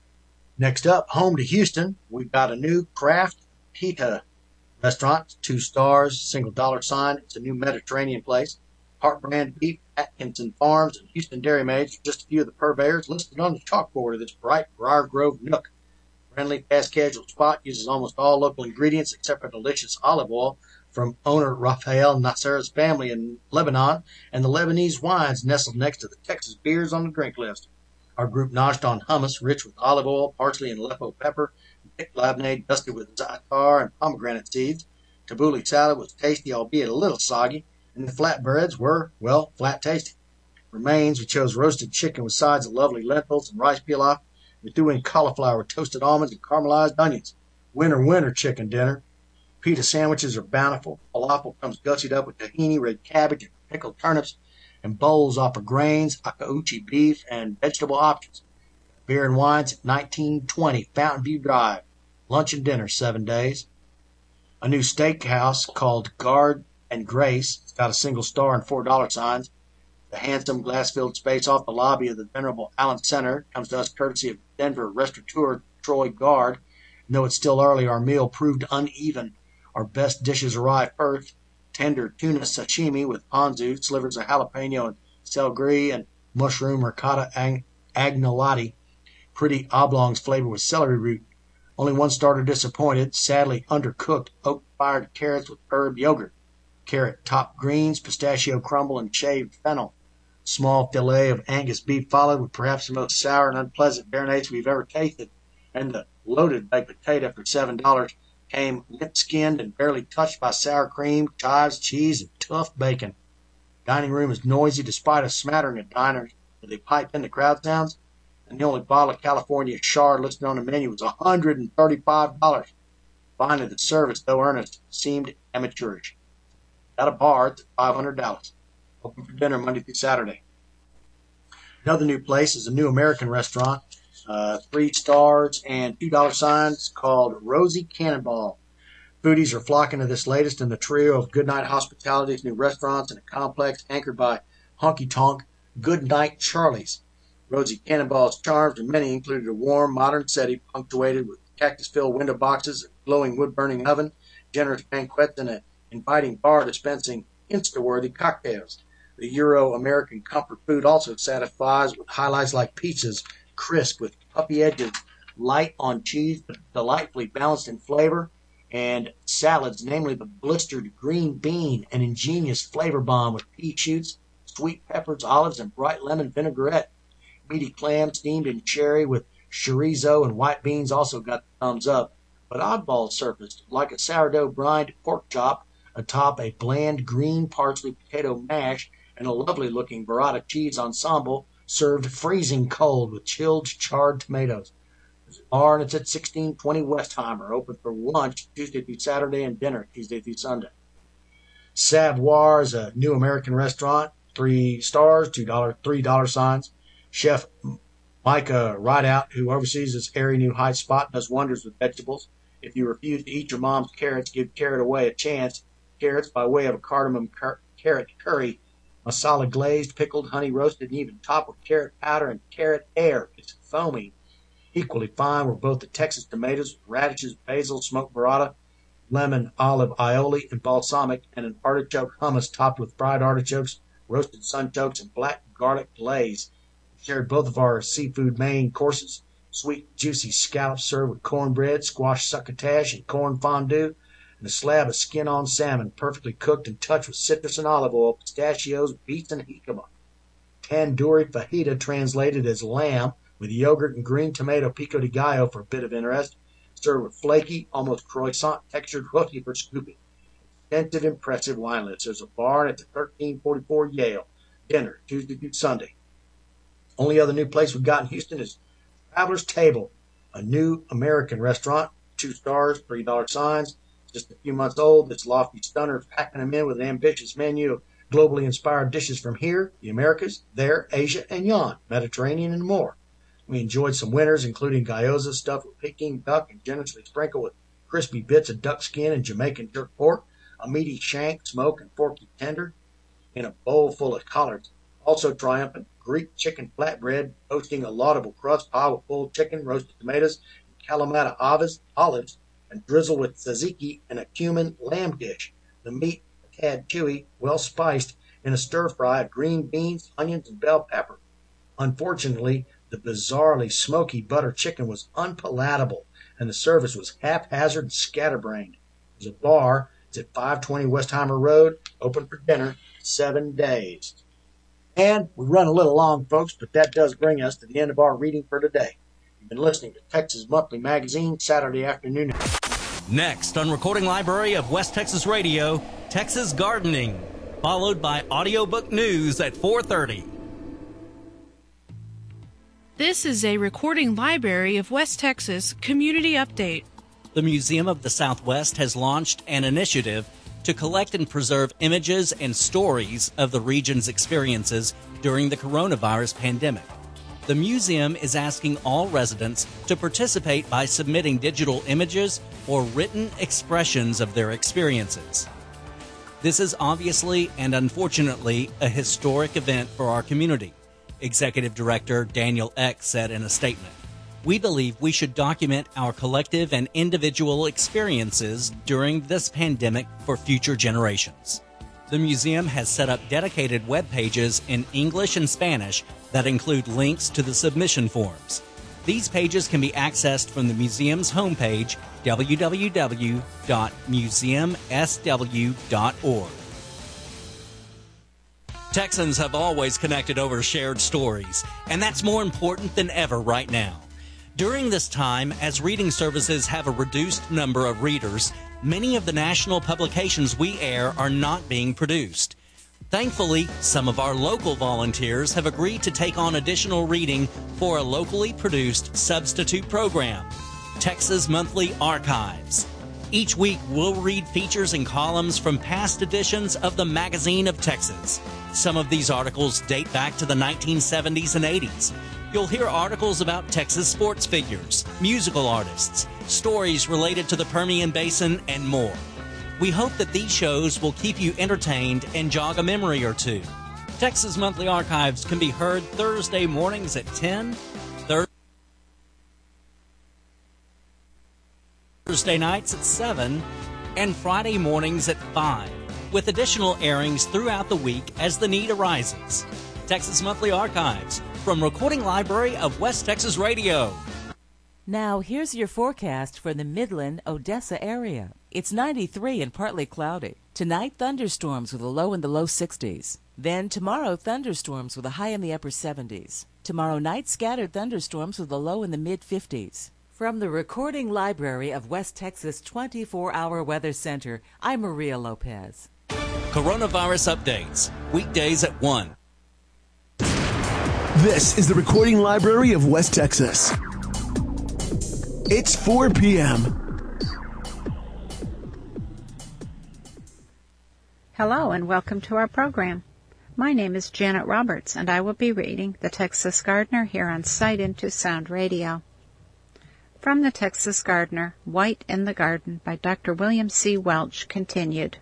S1: Next up, home to Houston, we've got a new Craft Pita restaurant, two stars, single dollar sign. It's a new Mediterranean place. Heart Brand Beef, Atkinson Farms, and Houston Dairy Maids are just a few of the purveyors listed on the chalkboard of this bright Briar Grove nook. Friendly, fast casual spot uses almost all local ingredients except for delicious olive oil from owner Rafael Nasser's family in Lebanon and the Lebanese wines nestled next to the Texas beers on the drink list. Our group noshed on hummus rich with olive oil, parsley, and Aleppo pepper, thick labneh dusted with za'atar and pomegranate seeds. Tabbouleh salad was tasty, albeit a little soggy, and the flatbreads were, well, flat tasty. For mains, we chose roasted chicken with sides of lovely lentils and rice pilaf. We threw in cauliflower, toasted almonds, and caramelized onions. Winner, winner chicken dinner. Pita sandwiches are bountiful. Falafel comes gussied up with tahini, red cabbage, and pickled turnips, and bowls offer grains, akauchi beef, and vegetable options. Beer and wines at nineteen twenty Fountain View Drive. Lunch and dinner seven days. A new steakhouse called Guard and Grace. It's got a single star and four dollar signs. The handsome glass-filled space off the lobby of the venerable Allen Center comes to us courtesy of Denver restaurateur Troy Guard. And though it's still early, our meal proved uneven. Our best dishes arrived first. Tender tuna sashimi with ponzu, slivers of jalapeno and celery, and mushroom ricotta ag- agnolotti. Pretty oblongs flavored with celery root. Only one starter disappointed. Sadly undercooked oak-fired carrots with herb yogurt. Carrot top greens, pistachio crumble, and shaved fennel. Small fillet of Angus beef followed with perhaps the most sour and unpleasant béarnaise we've ever tasted, and the loaded baked potato for seven dollars came limp-skinned and barely touched by sour cream, chives, cheese, and tough bacon. Dining room is noisy despite a smattering of diners, but they pipe in the crowd sounds, and the only bottle of California Chard listed on the menu was one hundred thirty-five dollars. Finally, the service, though earnest, seemed amateurish. At a bar, it's five hundred dollars. Open for dinner Monday through Saturday. Another new place is a new American restaurant, uh, three stars and two dollar signs, called Rosie Cannonball. Foodies are flocking to this latest in the trio of Goodnight Hospitality's new restaurants in a complex anchored by honky-tonk Goodnight Charlie's. Rosie Cannonball's charms and many included a warm, modern setting punctuated with cactus-filled window boxes, a glowing wood-burning oven, generous banquets, and an inviting bar dispensing Insta-worthy cocktails. The Euro-American comfort food also satisfies with highlights like pizzas, crisp with puffy edges, light on cheese, but delightfully balanced in flavor, and salads, namely the blistered green bean, an ingenious flavor bomb with pea shoots, sweet peppers, olives, and bright lemon vinaigrette. Meaty clam steamed in sherry with chorizo and white beans also got the thumbs up, but oddballs surfaced like a sourdough brined pork chop atop a bland green parsley potato mash and a lovely-looking burrata cheese ensemble served freezing cold with chilled charred tomatoes. There's a bar, and it's at sixteen twenty Westheimer, open for lunch Tuesday through Saturday and dinner Tuesday through Sunday. Savoir is a new American restaurant, three stars, two dollar, three dollar signs. Chef Micah Rideout, who oversees this airy new high spot, does wonders with vegetables. If you refuse to eat your mom's carrots, give Carrot Away a chance. Carrots by way of a cardamom car- carrot curry, masala glazed, pickled, honey roasted, and even topped with carrot powder and carrot air. It's foamy. Equally fine were both the Texas tomatoes, radishes, basil, smoked burrata, lemon, olive, aioli, and balsamic, and an artichoke hummus topped with fried artichokes, roasted sunchokes, and black garlic glaze. We shared both of our seafood main courses, sweet, juicy scallops served with cornbread, squash succotash, and corn fondue, and a slab of skin-on salmon perfectly cooked and touched with citrus and olive oil, pistachios, beets, and jicama. Tandoori fajita, translated as lamb, with yogurt and green tomato pico de gallo for a bit of interest, served with flaky, almost croissant-textured roti for scooping. Extensive, impressive wine list. There's a bar, and it's at thirteen forty-four Yale. Dinner, Tuesday through Sunday. Only other new place we've got in Houston is Traveler's Table, a new American restaurant, two stars, three dollar signs. Just a few months old, this lofty stunner is packing them in with an ambitious menu of globally inspired dishes from here, the Americas, there, Asia, and yon, Mediterranean, and more. We enjoyed some winners, including gyoza stuffed with Peking duck and generously sprinkled with crispy bits of duck skin and Jamaican jerk pork, a meaty shank, smoked and forky tender, in a bowl full of collards, Also triumphant, Greek chicken flatbread, toasting a laudable crust piled with pulled chicken, roasted tomatoes, and Kalamata olives, olives, and drizzled with tzatziki and a cumin lamb dish. The meat, a tad chewy, well spiced, in a stir fry of green beans, onions, and bell pepper. Unfortunately, the bizarrely smoky butter chicken was unpalatable, and the service was haphazard and scatterbrained. There's a bar. It's at five twenty Westheimer Road, open for dinner, seven days. And we run a little long, folks, but that does bring us to the end of our reading for today. You've been listening to Texas Monthly Magazine, Saturday afternoon.
S2: Next on Recording Library of West Texas Radio, Texas Gardening, followed by audiobook news at four thirty.
S3: This is a Recording Library of West Texas community update.
S2: The Museum of the Southwest has launched an initiative to collect and preserve images and stories of the region's experiences during the coronavirus pandemic. The museum is asking all residents to participate by submitting digital images or written expressions of their experiences. This is obviously and unfortunately a historic event for our community, Executive Director Daniel Eck said in a statement. We believe we should document our collective and individual experiences during this pandemic for future generations. The museum has set up dedicated web pages in English and Spanish that include links to the submission forms. These pages can be accessed from the museum's homepage, w w w dot museum s w dot org. Texans have always connected over shared stories, and that's more important than ever right now. During this time, as reading services have a reduced number of readers, many of the national publications we air are not being produced. Thankfully, some of our local volunteers have agreed to take on additional reading for a locally produced substitute program, Texas Monthly Archives. Each week, we'll read features and columns from past editions of the Magazine of Texas. Some of these articles date back to the nineteen seventies and eighties. You'll hear articles about Texas sports figures, musical artists, stories related to the Permian Basin, and more. We hope that these shows will keep you entertained and jog a memory or two. Texas Monthly Archives can be heard Thursday mornings at ten, Thursday nights at seven, and Friday mornings at five, with additional airings throughout the week as the need arises. Texas Monthly Archives, from Recording Library of West Texas Radio.
S4: Now, here's your forecast for the Midland, Odessa area. It's ninety-three and partly cloudy. Tonight, thunderstorms with a low in the low sixties. Then tomorrow, thunderstorms with a high in the upper seventies. Tomorrow night, scattered thunderstorms with a low in the mid-fifties. From the Recording Library of West Texas twenty-four hour Weather Center, I'm Maria Lopez.
S2: Coronavirus updates, weekdays at one.
S5: This is the Recording Library of West Texas. It's four p.m.
S6: Hello and welcome to our program. My name is Janet Roberts and I will be reading The Texas Gardener here on Sight Into Sound Radio. From The Texas Gardener, White in the Garden by Doctor William C. Welch, continued.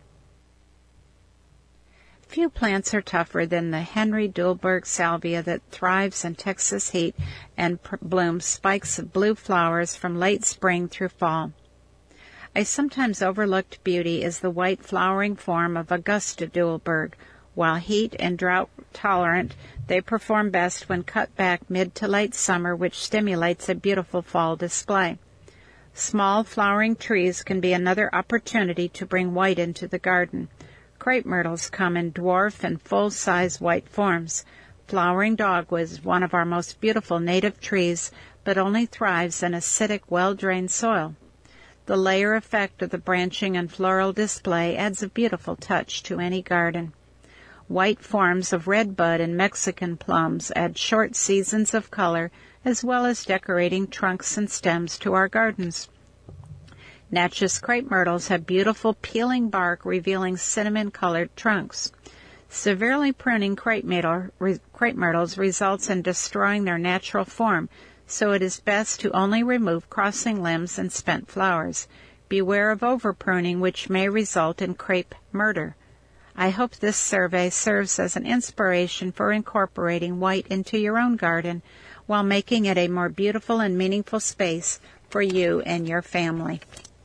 S6: Few plants are tougher than the Henry Dulberg salvia that thrives in Texas heat and pr- blooms spikes of blue flowers from late spring through fall. A sometimes overlooked beauty is the white flowering form of Augusta Dulberg. While heat and drought tolerant, they perform best when cut back mid to late summer, which stimulates a beautiful fall display. Small flowering trees can be another opportunity to bring white into the garden. Crepe myrtles come in dwarf and full-size white forms. Flowering dogwood is one of our most beautiful native trees, but only thrives in acidic, well-drained soil. The layer effect of the branching and floral display adds a beautiful touch to any garden. White forms of redbud and Mexican plums add short seasons of color, as well as decorating trunks and stems to our gardens. Natchez crepe myrtles have beautiful peeling bark revealing cinnamon-colored trunks. Severely pruning crepe, myrtle, re, crepe myrtles results in destroying their natural form, so it is best to only remove crossing limbs and spent flowers. Beware of over-pruning, which may result in crepe murder. I hope this survey serves as an inspiration for incorporating white into your own garden while making it a more beautiful and meaningful space for you and your family.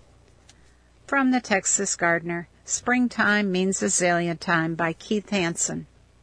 S6: From the Texas Gardener, Springtime Means Azalea Time by Keith Hansen.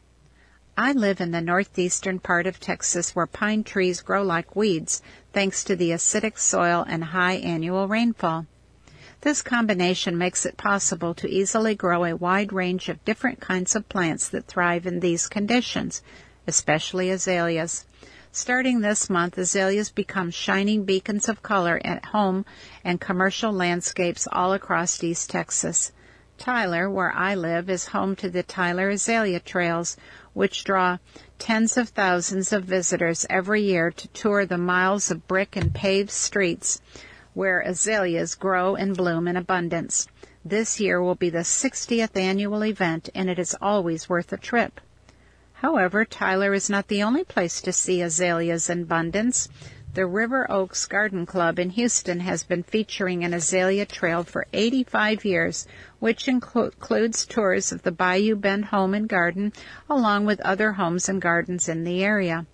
S6: I live in the northeastern part of Texas where pine trees grow like weeds thanks to the acidic soil and high annual rainfall. This combination makes it possible to easily grow a wide range of different kinds of plants that thrive in these conditions, especially azaleas. Starting this month, azaleas become shining beacons of color at home and commercial landscapes all across East Texas. Tyler, where I live, is home to the Tyler Azalea Trails, which draw tens of thousands of visitors every year to tour the miles of brick and paved streets where azaleas grow and bloom in abundance. This year will be the sixtieth annual event, and it is always worth a trip. However, Tyler is not the only place to see azaleas in abundance. The River Oaks Garden Club in Houston has been featuring an azalea trail for eighty-five years, which inclu- includes tours of the Bayou Bend Home and Garden, along with other homes and gardens in the area.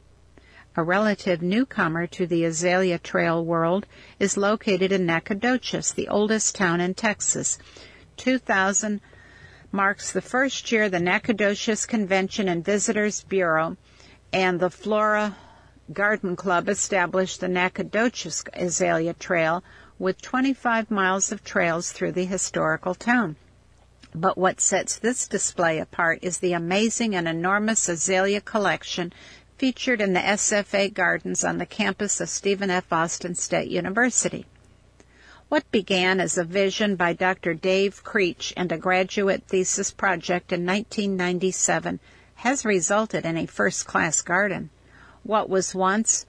S6: A relative newcomer to the azalea trail world is located in Nacogdoches, the oldest town in Texas. two thousand marks the first year the Nacogdoches Convention and Visitors Bureau and the Flora Garden Club established the Nacogdoches Azalea Trail with twenty-five miles of trails through the historical town. But what sets this display apart is the amazing and enormous azalea collection featured in the S F A gardens on the campus of Stephen F. Austin State University. What began as a vision by Doctor Dave Creech and a graduate thesis project in nineteen ninety-seven has resulted in a first-class garden. What was once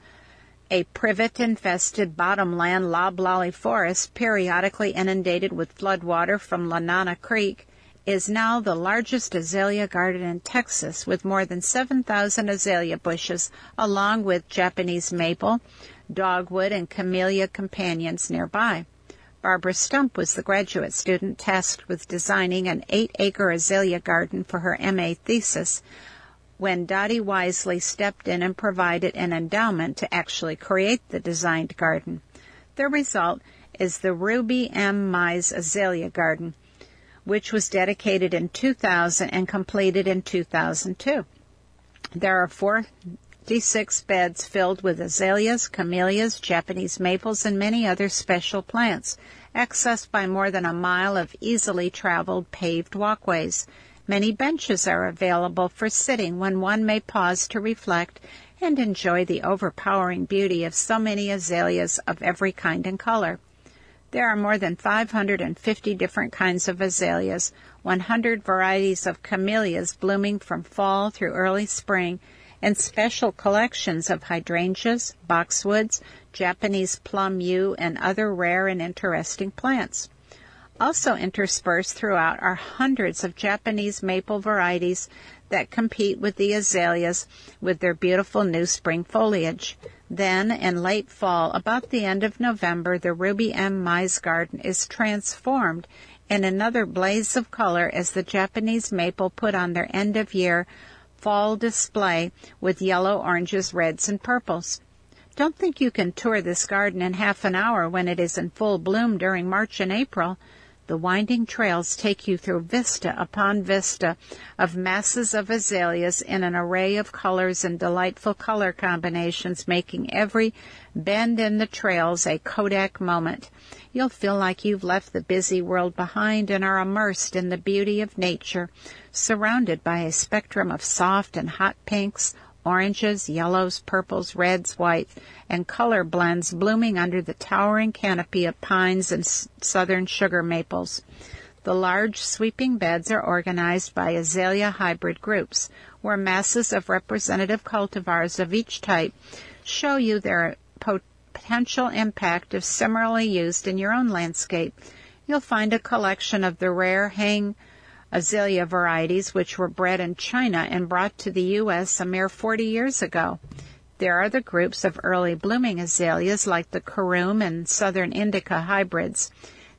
S6: a privet-infested bottomland loblolly forest periodically inundated with floodwater from Lanana Creek is now the largest azalea garden in Texas, with more than seven thousand azalea bushes, along with Japanese maple, dogwood, and camellia companions nearby. Barbara Stump was the graduate student tasked with designing an eight-acre azalea garden for her M A thesis, when Dottie wisely stepped in and provided an endowment to actually create the designed garden. The result is the Ruby M. Mize Azalea Garden, which was dedicated in two thousand and completed in two thousand two. There are forty-six beds filled with azaleas, camellias, Japanese maples, and many other special plants, accessed by more than a mile of easily traveled paved walkways. Many benches are available for sitting when one may pause to reflect and enjoy the overpowering beauty of so many azaleas of every kind and color. There are more than five hundred fifty different kinds of azaleas, one hundred varieties of camellias blooming from fall through early spring, and special collections of hydrangeas, boxwoods, Japanese plum yew, and other rare and interesting plants. Also interspersed throughout are hundreds of Japanese maple varieties that compete with the azaleas with their beautiful new spring foliage. Then, in late fall, about the end of November, the Ruby M. Mize Garden is transformed in another blaze of color as the Japanese maple put on their end-of-year fall display with yellow, oranges, reds, and purples. Don't think you can tour this garden in half an hour when it is in full bloom during March and April. The winding trails take you through vista upon vista of masses of azaleas in an array of colors and delightful color combinations, making every bend in the trails a Kodak moment. You'll feel like you've left the busy world behind and are immersed in the beauty of nature, surrounded by a spectrum of soft and hot pinks, oranges, yellows, purples, reds, whites, and color blends blooming under the towering canopy of pines and s- southern sugar maples. The large sweeping beds are organized by azalea hybrid groups, where masses of representative cultivars of each type show you their pot- potential impact if similarly used in your own landscape. You'll find a collection of the rare hang azalea varieties which were bred in China and brought to the U S a mere forty years ago. There are the groups of early blooming azaleas like the Karoom and Southern Indica hybrids.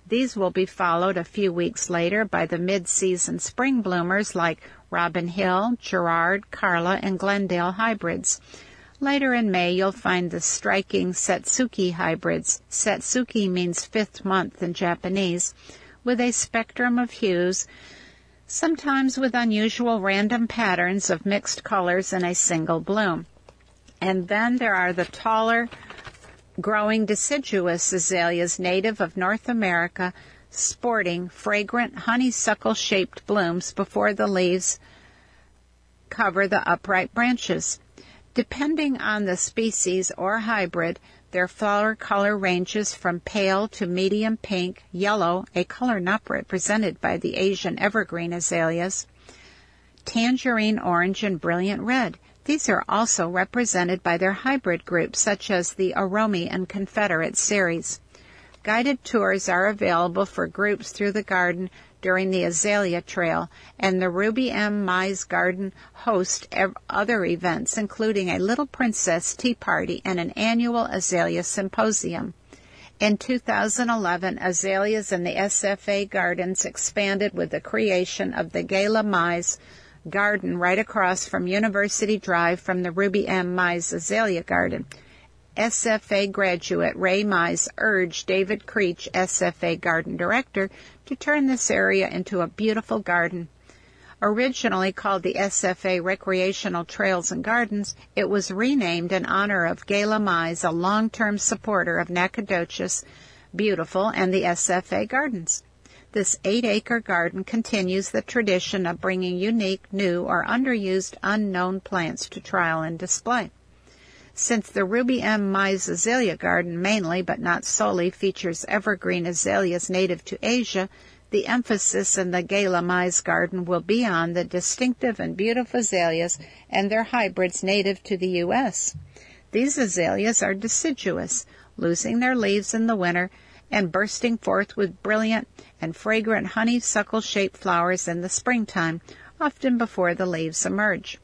S6: These will be followed a few weeks later by the mid-season spring bloomers like Robin Hill, Gerard, Carla, and Glendale hybrids. Later in May, you'll find the striking Setsuki hybrids. Setsuki means fifth month in Japanese, with a spectrum of hues, sometimes with unusual random patterns of mixed colors in a single bloom. And then there are the taller, growing deciduous azaleas native of North America, sporting fragrant honeysuckle-shaped blooms before the leaves cover the upright branches. Depending on the species or hybrid, their flower color ranges from pale to medium pink, yellow, a color not represented by the Asian evergreen azaleas, tangerine orange, and brilliant red. These are also represented by their hybrid groups, such as the Aromi and Confederate series. Guided tours are available for groups through the garden during the Azalea Trail, and the Ruby M. Mize Garden hosts other events, including a Little Princess Tea Party and an annual Azalea Symposium. In two thousand eleven, azaleas in the S F A Gardens expanded with the creation of the Gala Mize Garden right across from University Drive from the Ruby M. Mize Azalea Garden. S F A graduate Ray Mize urged David Creech, S F A Garden Director, to turn this area into a beautiful garden. Originally called the S F A Recreational Trails and Gardens, it was renamed in honor of Gala Mize, a long-term supporter of Nacogdoches Beautiful and the S F A Gardens. This eight-acre garden continues the tradition of bringing unique, new, or underused, unknown plants to trial and display. Since the Ruby M. Mize Azalea Garden mainly, but not solely, features evergreen azaleas native to Asia, the emphasis in the Gala Mize Garden will be on the distinctive and beautiful azaleas and their hybrids native to the U S These azaleas are deciduous, losing their leaves in the winter and bursting forth with brilliant and fragrant honeysuckle-shaped flowers in the springtime, often before the leaves emerge.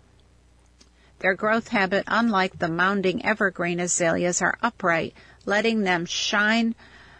S6: Their growth habit, unlike the mounding evergreen azaleas, are upright, letting them shine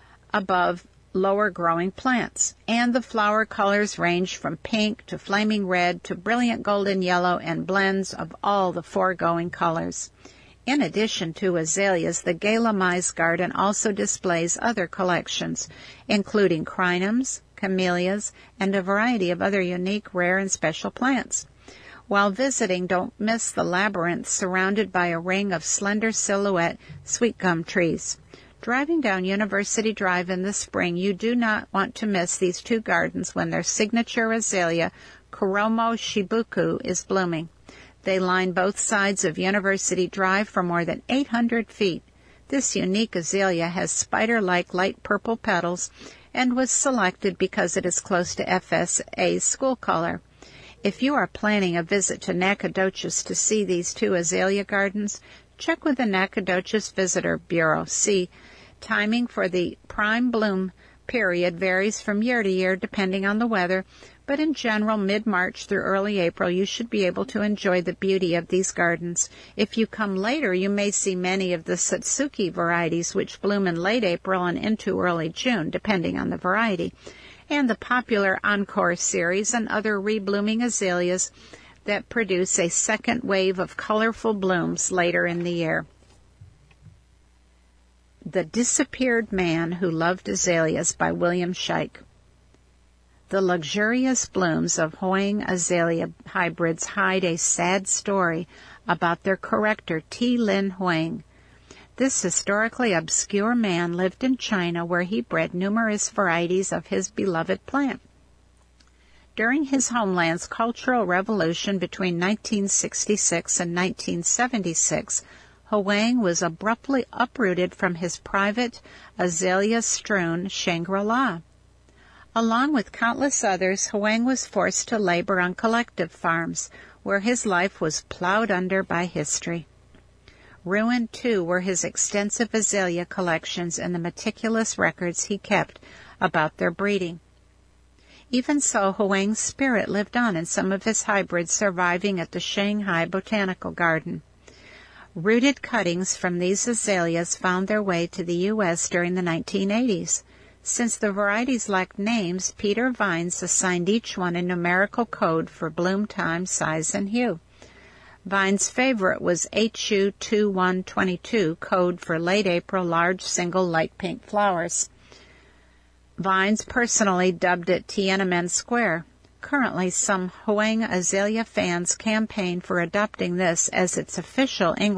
S6: above lower growing plants, and the flower colors range from pink to flaming red to brilliant golden yellow and blends of all the foregoing colors. In addition to azaleas, the Gala Mize Garden also displays other collections, including crinums, camellias, and a variety of other unique, rare, and special plants. While visiting, don't miss the labyrinth surrounded by a ring of slender silhouette sweet gum trees. Driving down University Drive in the spring, you do not want to miss these two gardens when their signature azalea, Kuromo Shibuku, is blooming. They line both sides of University Drive for more than eight hundred feet. This unique azalea has spider-like light purple petals and was selected because it is close to F S A's school color. If you are planning a visit to Nacogdoches to see these two azalea gardens, check with the Nacogdoches Visitor Bureau. See, timing for the prime bloom period varies from year to year depending on the weather, but in general, mid-March through early April, you should be able to enjoy the beauty of these gardens. If you come later, you may see many of the Setsuki varieties, which bloom in late April and into early June, depending on the variety, and the popular Encore series and other reblooming azaleas that produce a second wave of colorful blooms later in the year. The Disappeared Man Who Loved Azaleas by William Schaich. The luxurious blooms of Hoang azalea hybrids hide a sad story about their corrector T. Lin Hoang. This historically obscure man lived in China, where he bred numerous varieties of his beloved plant. During his homeland's Cultural Revolution between nineteen sixty-six and nineteen seventy-six, Hoang was abruptly uprooted from his private, azalea-strewn Shangri-La. Along with countless others, Hoang was forced to labor on collective farms, where his life was plowed under by history. Ruined, too, were his extensive azalea collections and the meticulous records he kept about their breeding. Even so, Hoang's spirit lived on in some of his hybrids surviving at the Shanghai Botanical Garden. Rooted cuttings from these azaleas found their way to the U S during the nineteen eighties. Since the varieties lacked names, Peter Vines assigned each one a numerical code for bloom time, size, and hue. Vine's favorite was H U two one two two, code for late April large single light pink flowers. Vines personally dubbed it Tiananmen Square. Currently, some Huang azalea fans campaign for adopting this as its official English